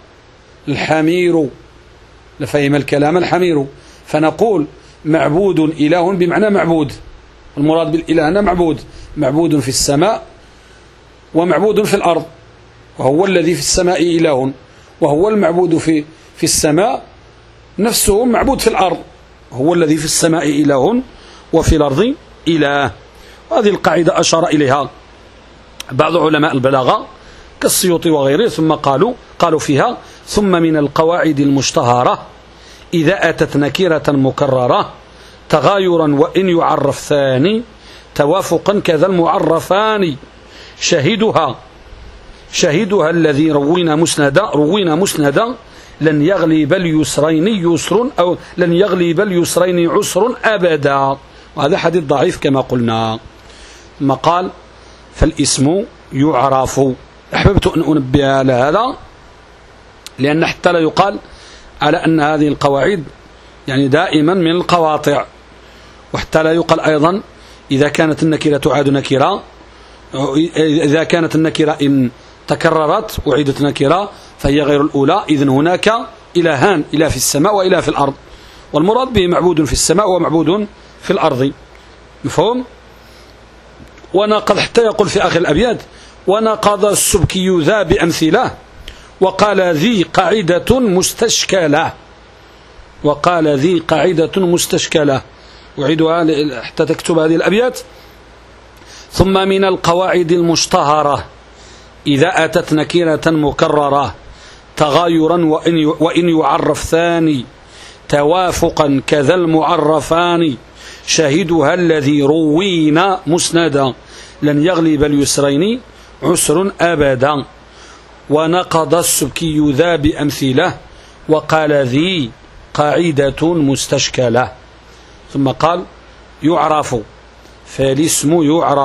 الحمير، فنقول معبود إله بمعنى معبود، المراد بالإله هنا معبود في السماء ومعبود في الأرض، وهو الذي في السماء إله، وهو المعبود في السماء نفسه معبود في الأرض، هو الذي في السماء إله وفي الأرض إله. هذه القاعدة أشار إليها بعض علماء البلاغة كالسيوطي وغيره، ثم قالوا فيها ثم من القواعد المشتهرة إذا أتت نكرة مكررة تغايرا وإن يعرف ثاني توافقا كذا المعرفان، شهدها الذي روينا مسندا لن يغلب اليسرين يسر أو لن يغلب اليسرين عسر أبدا. وهذا حديث ضعيف كما قلنا. ثم قال فالاسم يعرف. أحببت أن أنبه على هذا لأن حتى لا يقال على أن هذه القواعد يعني دائما من القواطع، وحتى لا يقال أيضا إذا كانت النكرة تعاد نكرة، إذا كانت النكرة إن تكررت وعيدت نكرة فهي غير الأولى. إذن هناك إلهان، إله في السماء وإله في الأرض، والمراد به معبود في السماء ومعبود في الأرض. مفهوم؟ ونقض حتى يقول في آخر الأبيات ونقض السبكي ذا بأمثله وقال ذي قاعدة مستشكلة. وقال ذي قاعدة مستشكلة. أعيدها حتى تكتب هذه الأبيات. ثم من القواعد المشتهرة إذا أتت نكرة مكررة تغايرا وإن يعرف ثاني توافقا كذا المعرفان شهدها الذي روينا مسندا لن يغلب اليسرين عسر أبدا. ونقض السبكي ذا بأمثله وقال ذي قاعدة مستشكلة. ثم قال يعرف. فالاسم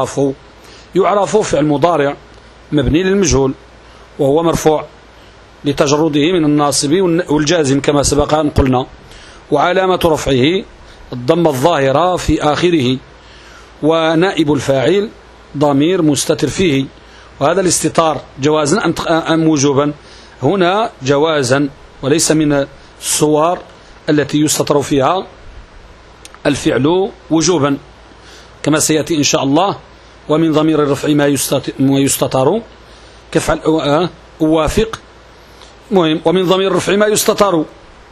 يعرف فعل مضارع مبني للمجهول وهو مرفوع لتجرده من الناصب والجازم كما سبق أن قلنا، وعلامة رفعه الضمة الظاهرة في آخره، ونائب الفاعل ضمير مستتر فيه. وهذا الاستتار جوازا أم وجوبا؟ هنا جوازا، وليس من الصور التي يستتر فيها الفعل وجوبا كما سيأتي إن شاء الله. ومن ضمير الرفع ما يستتر كفعل أوافق. مهم. ومن ضمير الرفع ما يستتر،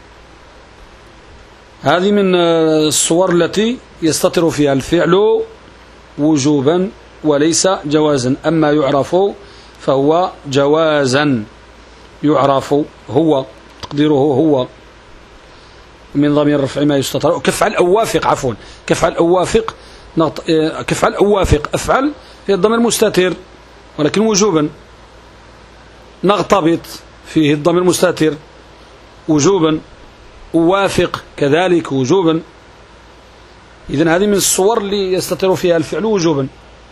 هذه من الصور التي يستتر فيها الفعل وجوبا وليس جوازا. أما يعرف فهو جوازا. يعرف هو تقديره هو. من ضمير الرفع ما يستتر. كفعل أوافق عفوا كفعل أوافق كفعل أوافق أفعل في الضمير المستتر ولكن وجوبا. نغتبط فيه الضمير المستتر وجوبا. أوافق كذلك وجوبا. إذن هذه من الصور اللي يستتر فيها الفعل وجوبا.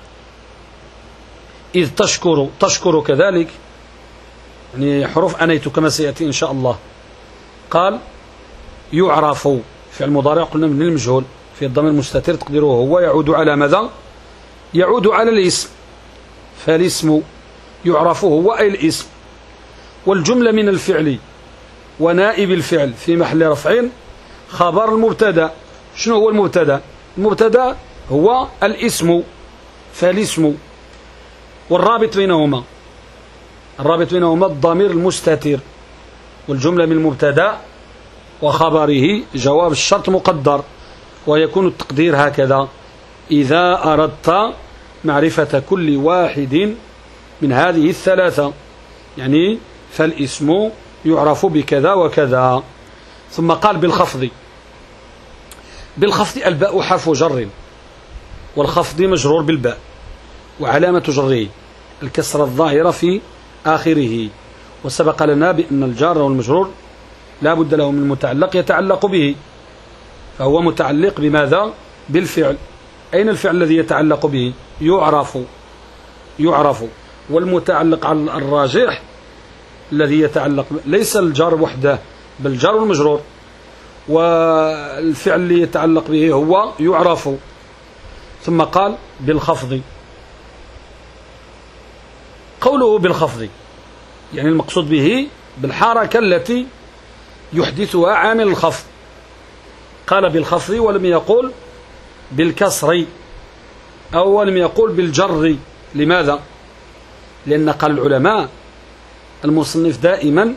إذ تشكر كذلك، يعني حروف أنيت كما سيأتي إن شاء الله. قال يعرف فعل مضارع قلنا من المجهول في الضمير المستتر تقديره هو. يعود على ماذا؟ يعود على الاسم. فالاسم يعرف هو أي الاسم. والجملة من الفعل ونائب الفعل في محل رفع خبر المبتدا. شنو هو المبتدا؟ المبتدا هو الاسم. فالاسم والرابط بينهما الضمير المستتر. والجملة من المبتدا وخبره جواب الشرط مقدر، ويكون التقدير هكذا: إذا أردت معرفة كل واحد من هذه الثلاثة، يعني فالاسم يعرف بكذا وكذا. ثم قال بالخفض الباء حرف جر، والخفض مجرور بالباء، وعلامة جره الكسرة الظاهرة في آخره. وسبق لنا بأن الجار والمجرور لا بد له من متعلق يتعلق به، فهو متعلق بماذا؟ بالفعل. أين الفعل الذي يتعلق به؟ يعرف. والمتعلق على الراجح الذي يتعلق ليس الجار وحده بل الجار والمجرور، والفعل اللي يتعلق به هو يعرف. ثم قال بالخفض. قوله بالخفض يعني المقصود به بالحركة التي يحدثها عامل الخفض. قال بالخفض ولم يقول بالكسر أو لم يقول بالجر. لماذا؟ لأن قال العلماء المصنف دائما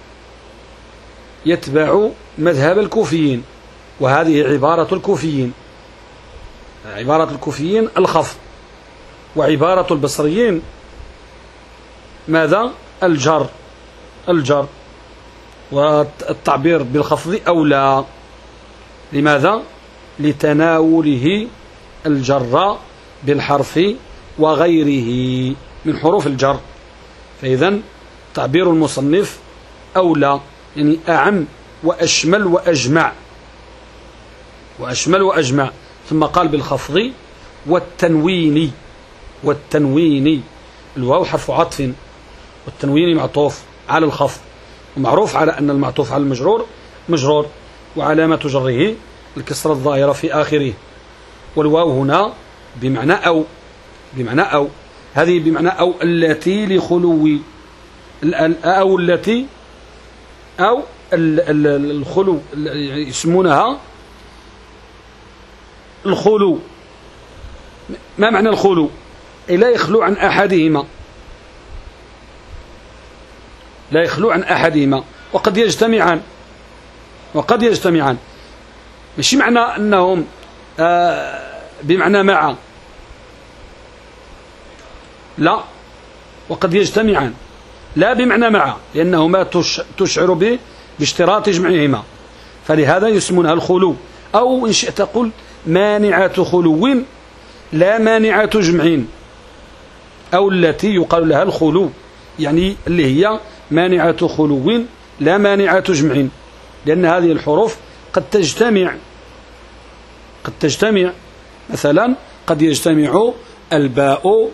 يتبع مذهب الكوفيين، وهذه عبارة الكوفيين. عبارة الكوفيين الخفض، وعبارة البصريين ماذا؟ الجر. والتعبير بالخفض أولى. لماذا؟ لتناوله الجر بالحرف وغيره. من حروف الجر. فإذا تعبير المصنف أولى، يعني أعم وأشمل وأجمع، وأشمل وأجمع. ثم قال بالخفض والتنوين. والتنوين الواو حرف عطف، والتنوين معطوف على الخفض، ومعروف على أن المعطوف على المجرور مجرور، وعلامة جره الكسرة الظاهرة في آخره. والواو هنا بمعنى أو، بمعنى أو، هذه بمعنى أو التي لخلو، أو التي، أو الخلو يسمونها الخلو. ما معنى الخلو؟ لا يخلو عن أحدهما، لا يخلو عن أحدهما، وقد يجتمعان، وقد يجتمعان. مش معنى أنهم بمعنى مع، لا، وقد يجتمعان، لا بمعنى مع، لأنهما تشعر به باشتراط جمعهما، فلهذا يسمونها الخلو. أو إن شئت قل مانعة خلو لا مانعة جمع، أو التي يقال لها الخلو، يعني اللي هي مانعة خلو لا مانعة جمع، لأن هذه الحروف قد تجتمع، قد تجتمع. مثلا قد يجتمع الباء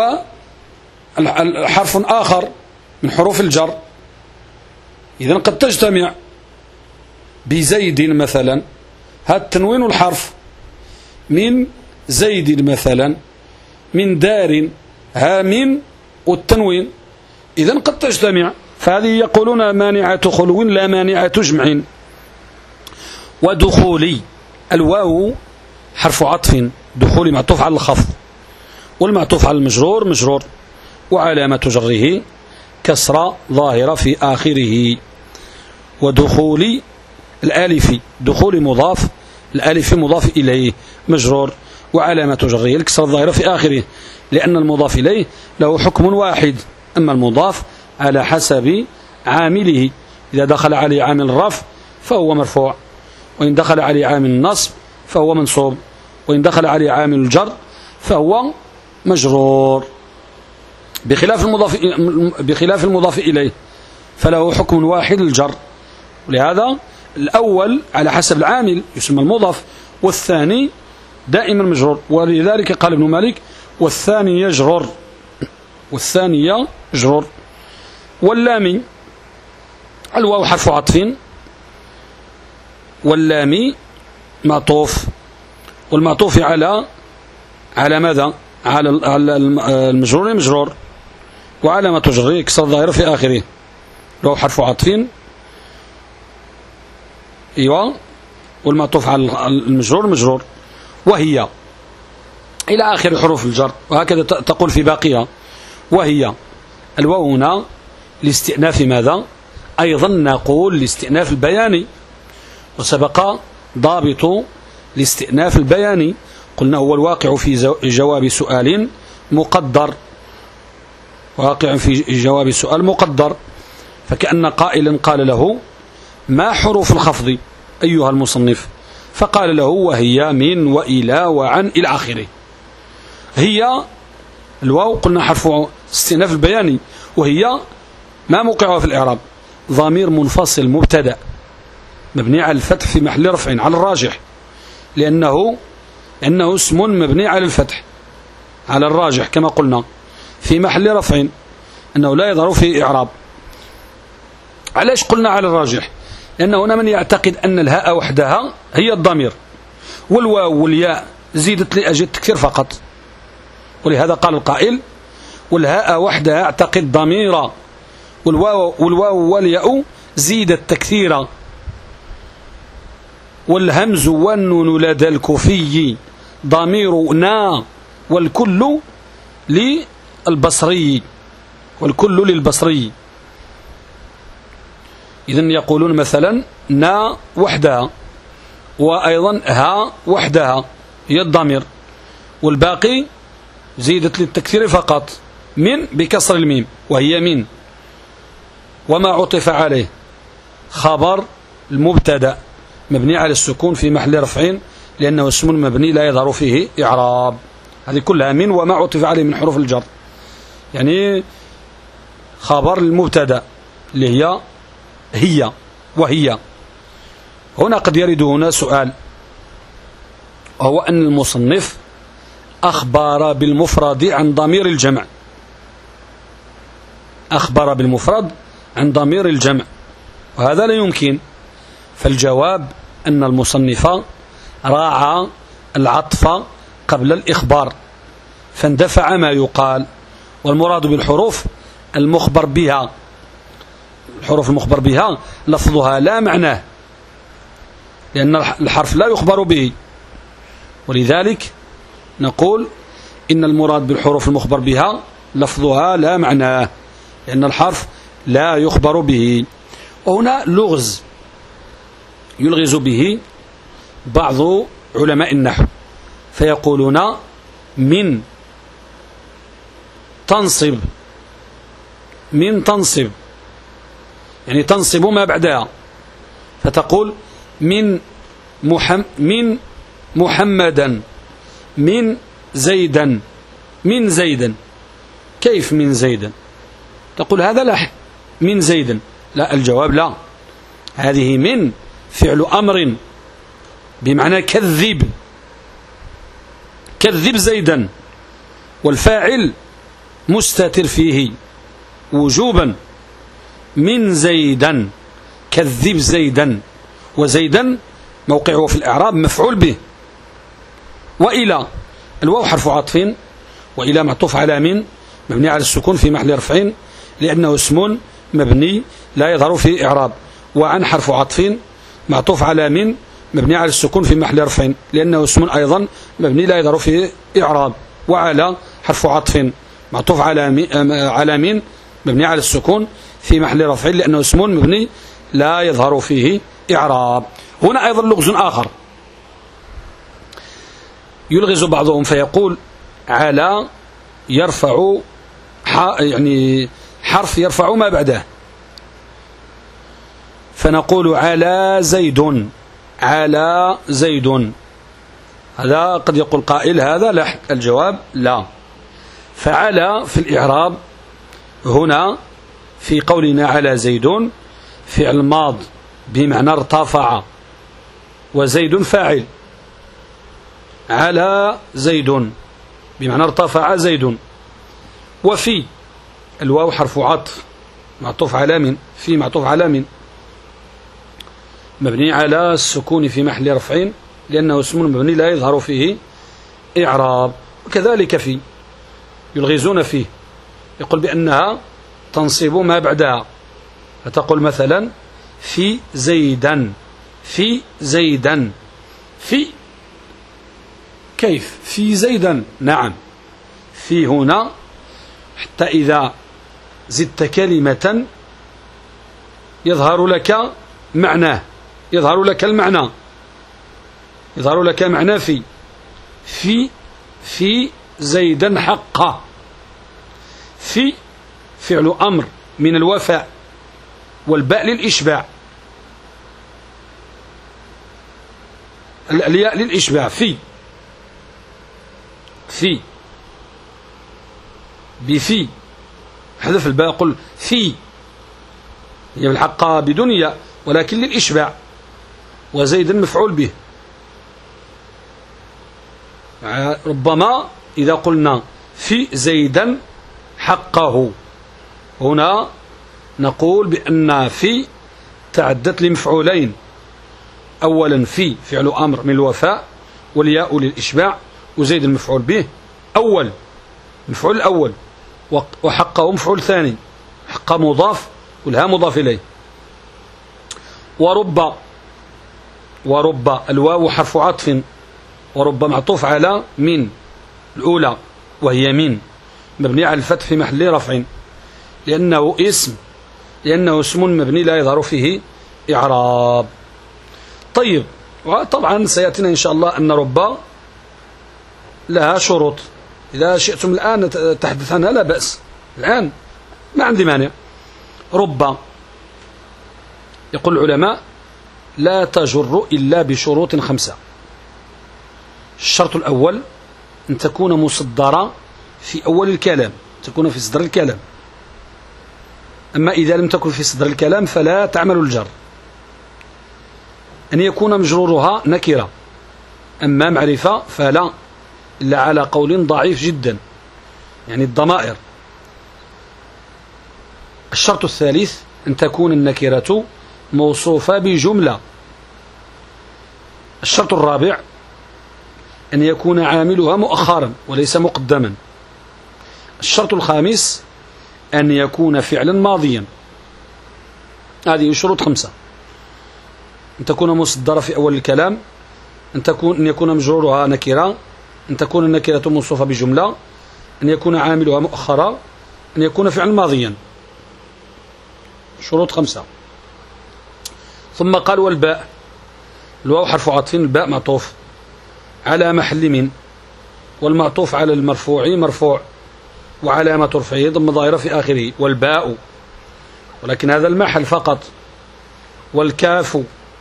وحرف آخر من حروف الجر، إذن قد تجتمع بزيد مثلا، هذا التنوين والحرف، من زيد مثلا، من دار، ها من والتنوين، إذن قد تجتمع. فهذه يقولون مانعة خلو لا مانعة جمع. ودخولي الواو حرف عطف، دخولي معطوف على الخفض، والمعطوف على المجرور مجرور، وعلامة جره كسرة ظاهرة في آخره. ودخولي الآلف، دخول مضاف، الآلف مضاف إليه مجرور، وعلامة جره الكسرة الظاهرة في آخره، لأن المضاف إليه له حكم واحد، أما المضاف على حسب عامله، إذا دخل عليه عامل الرفع فهو مرفوع، وإن دخل عليه عامل النصب فهو منصوب، وإن دخل عليه عامل الجر فهو مجرور، بخلاف المضاف إليه فله حكم واحد الجر. ولهذا الأول على حسب العامل يسمى المضاف، والثاني دائما مجرور، ولذلك قال ابن مالك والثاني يجرر، والثاني يجرر. واللام الواو حرف عطف، واللام معطوف، والمعطوف على ماذا؟ على المجرور مجرور، وعلامة جره كسر الظاهرة في آخره. الواو حرف عطف، ايوه، والمعطوف على المجرور مجرور، وهي إلى آخر حروف الجر، وهكذا تقول في باقيها. وهي الواو هنا لاستئناف ماذا؟ أيضا نقول لاستئناف البياني، وسبق ضابط لاستئناف البياني، قلنا هو الواقع في جواب سؤال مقدر، واقع في جواب سؤال مقدر، فكأن قائلا قال له ما حروف الخفض أيها المصنف؟ فقال له وهي من وإلى وعن إلى آخره. هي الواو قلنا حرف استئناف البياني، وهي ما موقعها في الإعراب؟ ضمير منفصل مبتدأ مبني على الفتح في محل رفع على الراجح، لأنه اسم مبني على الفتح على الراجح كما قلنا في محل رفع، أنه لا يظهر فيه إعراب. علاش قلنا على الراجح؟ لأن هنا من يعتقد أن الهاء وحدها هي الضمير، والواو والياء زيدت لأجل التكثير فقط، ولهذا قال القائل والهاء وحدها اعتقد ضميرا، والواو والياء زيدت تكثيرا، والهمز والنون لدى الكوفي ضميرنا، والكل للبصري، والكل للبصري. إذن يقولون مثلا نا وحدها، وأيضا ها وحدها هي الضمير، والباقي زيدت للتكثير فقط، من بكسر الميم وهي من، وما عطف عليه خبر المبتدأ مبني على السكون في محل رفع، لأنه اسم مبني لا يظهر فيه إعراب. هذه كلها من وما عطف عليه من حروف الجر. يعني خبر المبتدا اللي هي وهي. هنا قد يرد هنا سؤال، وهو أن المصنف أخبر بالمفرد عن ضمير الجمع، أخبر بالمفرد عن ضمير الجمع، وهذا لا يمكن. فالجواب أن المصنف راعى العطف قبل الإخبار فاندفع ما يقال. والمراد بالحروف المخبر بها، الحروف المخبر بها لفظها لا معناه، لأن الحرف لا يخبر به، ولذلك نقول إن المراد بالحروف المخبر بها لفظها لا معناه، لأن الحرف لا يخبر به. وهنا لغز يلغز به بعض علماء النحو، فيقولون من تنصب، من تنصب يعني تنصب ما بعدها، فتقول من محمدا، من زيدا، من زيدا. كيف من زيدا؟ تقول هذا لا، من زيدا لا. الجواب لا، هذه من فعل أمر بمعنى كذب، كذب زيدا، والفاعل مستتر فيه وجوبا، من زيدا، كذب زيدا. وزيدا موقعه في الإعراب مفعول به. وإلى، الواو حرف عطف، وإلى معطوف على من مبني على السكون في محل رفع لأنه اسم مبني لا يظهر فيه إعراب. وعن حرف عطف معطوف على من مبني على السكون في محل رفع لأنه اسم أيضا مبني لا يظهر فيه إعراب. وعلى حرف عطف معطوف على من مبني على السكون في محل رفع لأنه اسم مبني لا يظهر فيه إعراب. هنا أيضا لغز آخر يلغز بعضهم فيقول على يرفع يعني حرف يرفع ما بعده، فنقول على زيد، على زيد. هذا قد يقول قائل هذا لا، الجواب لا. فعلى في الإعراب هنا في قولنا على زيد فعل ماض بمعنى ارتفع، وزيد فاعل، على زيد بمعنى ارتفع زيد. وفي الواو حرف عطف معطوف على من، في معطوف على من مبني على السكون في محل رفع لأنه اسم مبني لا يظهر فيه إعراب. وكذلك في يلغزون فيه، يقول بأنها تنصب ما بعدها، فتقول مثلا في زيدا، في زيدا، في كيف في زيدا؟ نعم، في هنا حتى إذا زدت كلمة يظهر لك معناه، يظهر لك المعنى، يظهر لك معنى في زيدا حقا. في فعل أمر من الوفاء، والباء للإشباع، الياء للإشباع. في بفي حذف الباء، قل في، هي الحق بدون ياء ولكن للإشباع. وزيد مفعول به. ربما إذا قلنا في زيدا حقه، هنا نقول بأن في تعدت لمفعولين، أولا في فعل أمر من الوفاء والياء للإشباع، وزيد المفعول به أول، مفعول الأول، وحقه مفعول ثاني، حق مضاف والها مضاف إليه. ورب الواو حرف عطف، ورب معطوف على من الأولى وهي من مبني على الفتح في محل رفع لأنه اسم مبني لا يظهر فيه إعراب. طيب، وطبعا سيأتينا إن شاء الله أن رب لها شروط، إذا شئتم الآن تحدث عنها لا بأس، الآن ما عندي مانع. رب يقول العلماء لا تجر إلا بشروط 5. الشرط الأول أن تكون مصدرة في أول الكلام، تكون في صدر الكلام. أما إذا لم تكن في صدر الكلام فلا تعمل الجر. أن يكون مجرورها نكرة، أما معرفة فلا، إلا على قول ضعيف جدا، يعني الضمائر. الشرط الثالث أن تكون النكرة موصوفة بجملة. الشرط الرابع أن يكون عاملها مؤخرا وليس مقدما. الشرط الخامس أن يكون فعلا ماضيا. هذه شروط 5: أن تكون مصدرة في أول الكلام، أن يكون مجرورها نكرة، أن تكون النكرة موصوفة بجملة، أن يكون عاملها مؤخرا، أن يكون فعلا ماضيا. شروط 5. ثم قال: والباء. الواو حرف عطف، الباء معطوف على محل من، والمعطوف على المرفوع مرفوع، وعلامة رفعه ضم ظاهرة في آخره. والباء، ولكن هذا المحل فقط. والكاف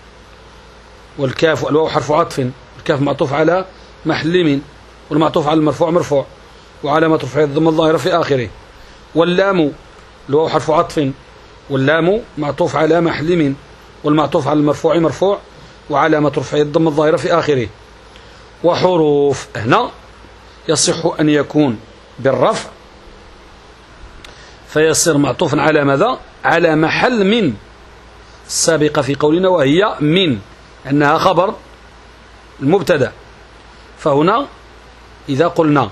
الواو حرف عطف، الكاف معطوف على محل من، والمعطوف على المرفوع مرفوع، وعلامة رفعه ضم الظاهرة في آخره. واللام الواو حرف عطف، واللام معطوف على محل من، والمعطوف على المرفوع مرفوع، وعلامة رفعه الضم الظاهرة في آخره. وحروف هنا يصح أن يكون بالرفع فيصير معطوفا على ماذا؟ على محل من السابقة في قولنا، وهي من أنها خبر المبتدأ. فهنا إذا قلنا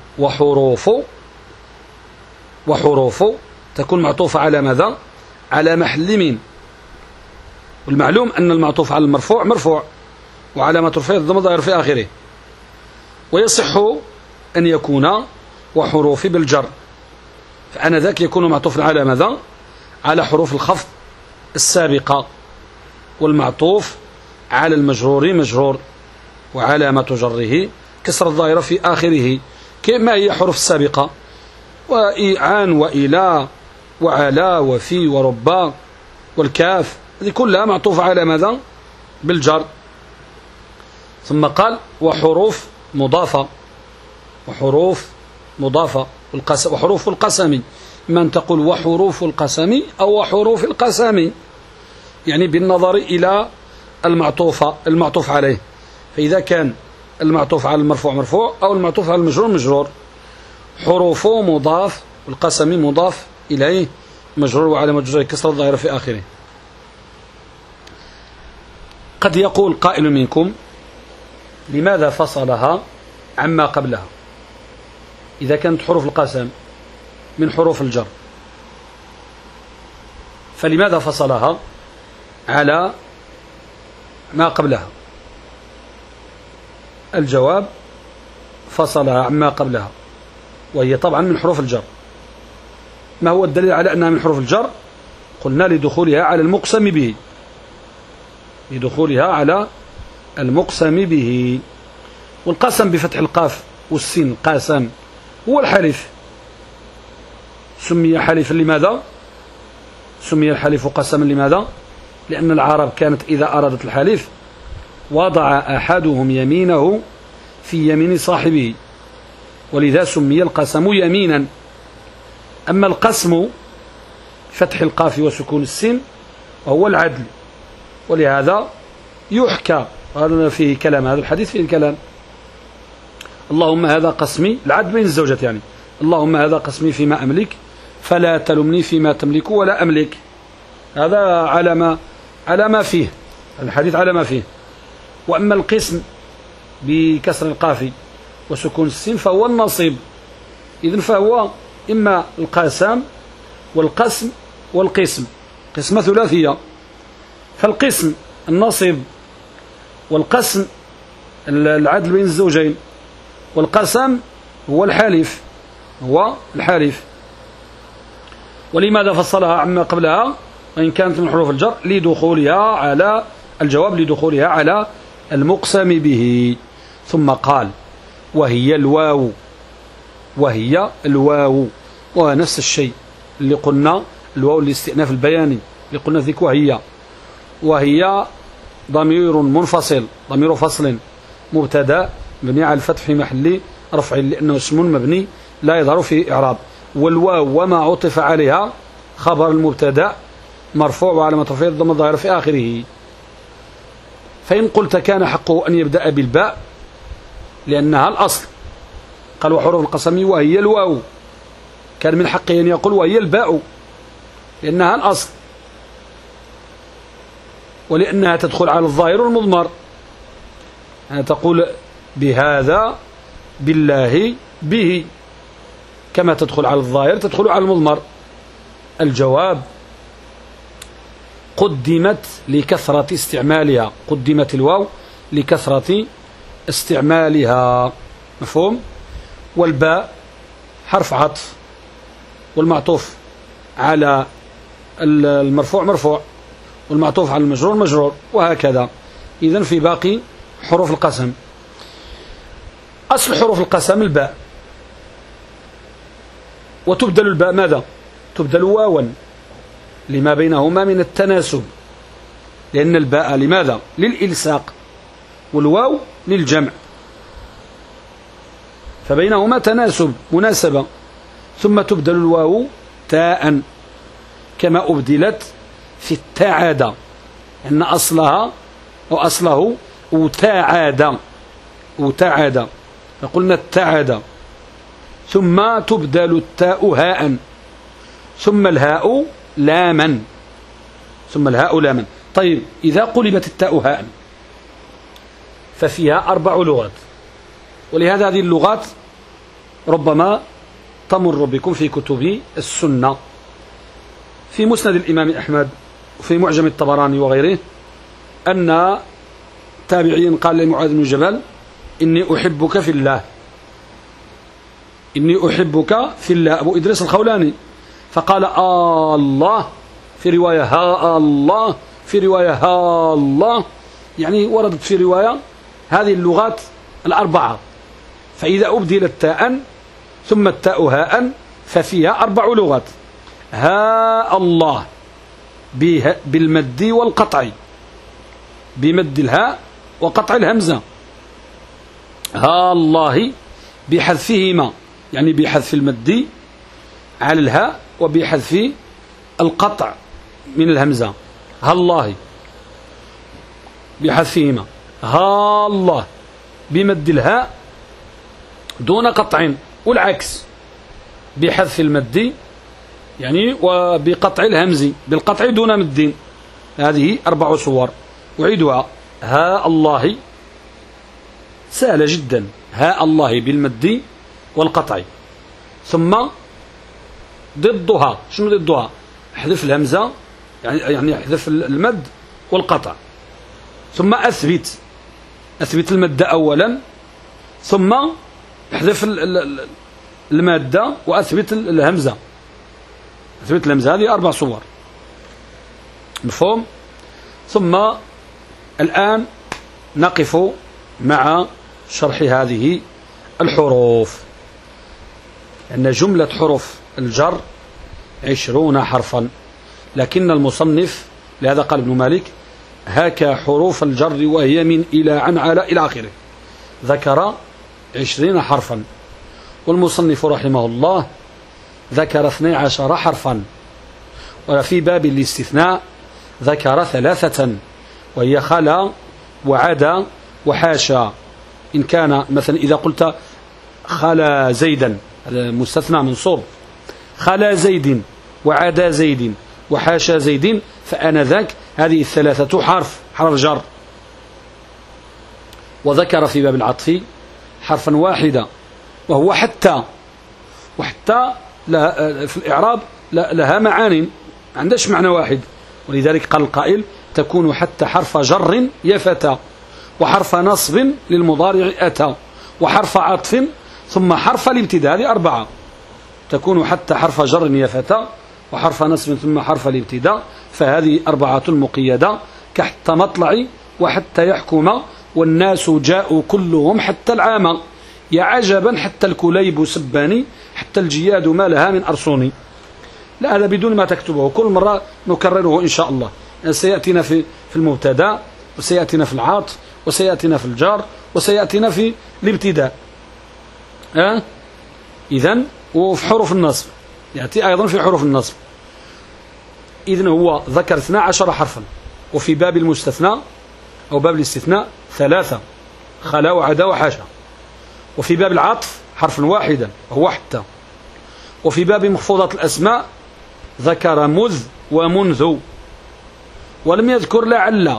وحروف تكون معطوفة على ماذا؟ على محل من، والمعلوم أن المعطوف على المرفوع مرفوع، وعلامة رفعه الضم الظاهر في آخره. ويصح أن يكون وحروف بالجر، فأنا ذاك يكون معطوفا على ماذا؟ على حروف الخفض السابقة، والمعطوف على المجرور مجرور، وعلامة جره كسر الظاهرة في آخره. كما هي حروف السابقة؟ وعن وإلى وعلى وفي وربا والكاف، هذه كلها معطوفة على ماذا؟ بالجر. ثم قال: وحروف مضافة. وحروف القسم، إما أن تقول وحروف القسم أو وحروف القسم، يعني بالنظر إلى المعطوف عليه. فإذا كان المعطوف على المرفوع مرفوع، أو المعطوف على المجرور مجرور. حروف مضاف، والقسم مضاف إليه مجرور، وعلامة جره كسر الظاهرة في آخره. قد يقول قائل منكم: لماذا فصلها عما قبلها إذا كانت حروف القسم من حروف الجر؟ فلماذا فصلها على ما قبلها؟ الجواب: فصلها عما قبلها، وهي طبعا من حروف الجر. ما هو الدليل على أنها من حروف الجر؟ قلنا لدخولها على المقسم به، لدخولها على المقسم به. والقسم بفتح القاف والسين قاسم هو الحلف. سمي حلفا لماذا؟ سمي الحلف قسما لماذا؟ لأن العرب كانت إذا أرادت الحلف وضع أحدهم يمينه في يمين صاحبه، ولذا سمي القسم يمينا. أما القسم فتح القاف وسكون السين وهو العدل، ولهذا يحكى، هذا فيه كلام، هذا الحديث فيه الكلام: اللهم هذا قسمي، العدل بين الزوجات يعني، اللهم هذا قسمي فيما أملك فلا تلمني فيما تملك ولا أملك. هذا على ما فيه الحديث، على ما فيه. وأما القسم بكسر القاف وسكون السين فهو النصيب. إذن فهو إما القسم والقسم والقسم، قسمة ثلاثية. فالقسم النصيب، والقسم العدل بين الزوجين، والقسم هو الحلف، ولماذا فصلها عما قبلها وإن كانت من حروف الجر؟ لدخولها على الجواب، لدخولها على المقسم به. ثم قال: وهي الواو، ونفس الشيء اللي قلنا الواو الاستئناف البياني اللي قلنا ذيك. وهي ضمير منفصل، ضمير فصل مبتدا مبني على الفتح في محل رفع، لأنه اسم مبني لا يظهر فيه إعراب. والواو وما عطف عليها خبر المبتدا مرفوع وعلامة رفعه الضمة الظاهرة في آخره. فإن قلت كان حقه أن يبدأ بالباء لأنها الأصل، قال وحروف القسم وهي الواو، كان من حقه أن يقول وهي الباء لأنها الأصل، ولأنها تدخل على الظاهر والمضمر، يعني تقول بهذا، بالله، به، كما تدخل على الظاهر تدخل على المضمر. الجواب قدمت لكثرة استعمالها، قدمت الواو لكثرة استعمالها، مفهوم؟ والباء حرف عطف، والمعطوف على المرفوع مرفوع، والمعطوف على المجرور مجرور، وهكذا. إذن في باقي حروف القسم. أصل حروف القسم الباء، وتبدل الباء ماذا؟ تبدل واوا لما بينهما من التناسب، لأن الباء لماذا؟ للإلصاق، والواو للجمع، فبينهما تناسب مناسبة. ثم تبدل الواو تاء كما أبدلت في التعادة، أن أصلها وأصله وتعادة، وتعادة، فقلنا التعادة. ثم تبدل التاء هاء، ثم الهاء لاما، ثم الهاء لاما. طيب إذا قلبت التاء هاء ففيها 4 لغات، ولهذا هذه اللغات ربما تمر بكم في كتب السنة. في مسند الإمام أحمد وفي معجم الطبراني وغيره أن تابعيا قال لمعاذ بن جبل إني أحبك في الله، إني أحبك في الله، أبو إدريس الخولاني، فقال الله، في رواية ها الله، في رواية ها الله، يعني وردت في رواية هذه اللغات 4. فإذا أبدلت تاء ثم التاء هاء ففيها 4 لغات. ها الله بالمد والقطع، بمد الهاء وقطع الهمزة. ها الله بحذفهما، يعني بحذف المد على الهاء وبحذف القطع من الهمزة. ها الله بحذفهما. ها الله بمد الهاء دون قطع، والعكس بحذف المد يعني وبقطع الهمز، بالقطع دون مد. هذه 4 صور. أعيدها. ها الله سهلة جدا، ها الله بالمد والقطع. ثم ضدها، شنو ضدها؟ احذف الهمزة، يعني احذف المد والقطع. ثم أثبت المد أولا، ثم احذف المادة وأثبت الهمزة، أثبت الهمزة. هذه 4 صور، مفهوم؟ ثم الآن نقف مع شرح هذه الحروف، أن جملة حروف الجر 20 حرفا، لكن المصنف لهذا قال ابن مالك هكا حروف الجر وهي من إلى عن على إلى آخره، ذكر 20 حرفا. والمصنف رحمه الله ذكر 12 حرفا، وفي باب الاستثناء ذكر 3، وهي خلا وعدا وحاشا. إن كان مثلا إذا قلت خلا زيدا، هذا مستثنى منصوب، خلا زيد وعدا زيد وحاشا زيد، فآنذاك هذه 3 حرف جر. وذكر في باب العطف حرفا واحدا وهو حتى، وحتى في الإعراب لها معاني، ما عندهاش معنى واحد، ولذلك قال القائل تكون حتى حرف جر يفتى، وحرف نصب للمضارع أتى، وحرف عطف، ثم حرف الابتداء. هذه 4. تكون حتى حرف جر يفتى، وحرف نصب، ثم حرف الابتداء. فهذه 4 مقيدة، كحتى مطلع، وحتى يحكم، والناس جاءوا كلهم حتى العام، يا عجبا حتى الكليب سباني، حتى الجياد ما لها من أرسوني. لا، هذا بدون ما تكتبه، كل مرة نكرره إن شاء الله. سيأتينا في المبتدا، وسيأتينا في العاطف، وسيأتينا في الجار، وسيأتينا في الابتداء. إذن وفي حروف النصب يأتي أيضا في حروف النصب. إذن هو ذكر 12 حرفا، وفي باب المستثنى أو باب الاستثناء 3 خلا وعدا وحاشا، وفي باب العطف حرف واحدا وهو حتى، وفي باب مخفوضات الأسماء ذكر مذ ومنذ، ولم يذكر لعل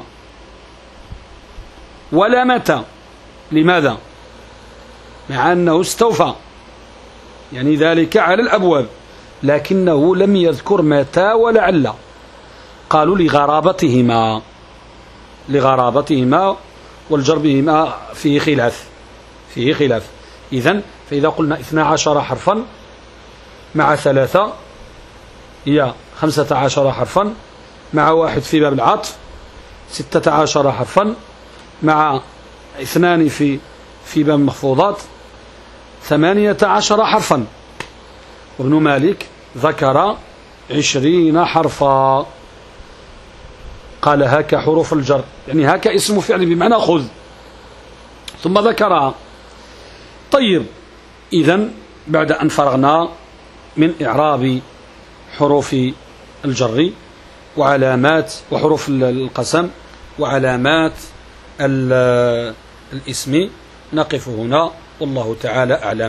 ولا متى. لماذا؟ مع أنه استوفى يعني ذلك على الأبواب، لكنه لم يذكر متى ولعل. قالوا لغرابتهما والجر بهما فيه خلاف. إذن فإذا قلنا 12 حرفا مع 3 هي 15 حرفا، مع 1 في باب العطف 16 حرفا، مع 2 في باب المخفوضات 18 حرفا. وابن مالك ذكر 20 حرفا. قال هاك حروف الجر، يعني هاك اسم فعل بمعنى خذ، ثم ذكرها. طيب، إذن بعد أن فرغنا من إعراب حروف الجر وعلامات وحروف القسم وعلامات الاسم، نقف هنا والله تعالى أعلم.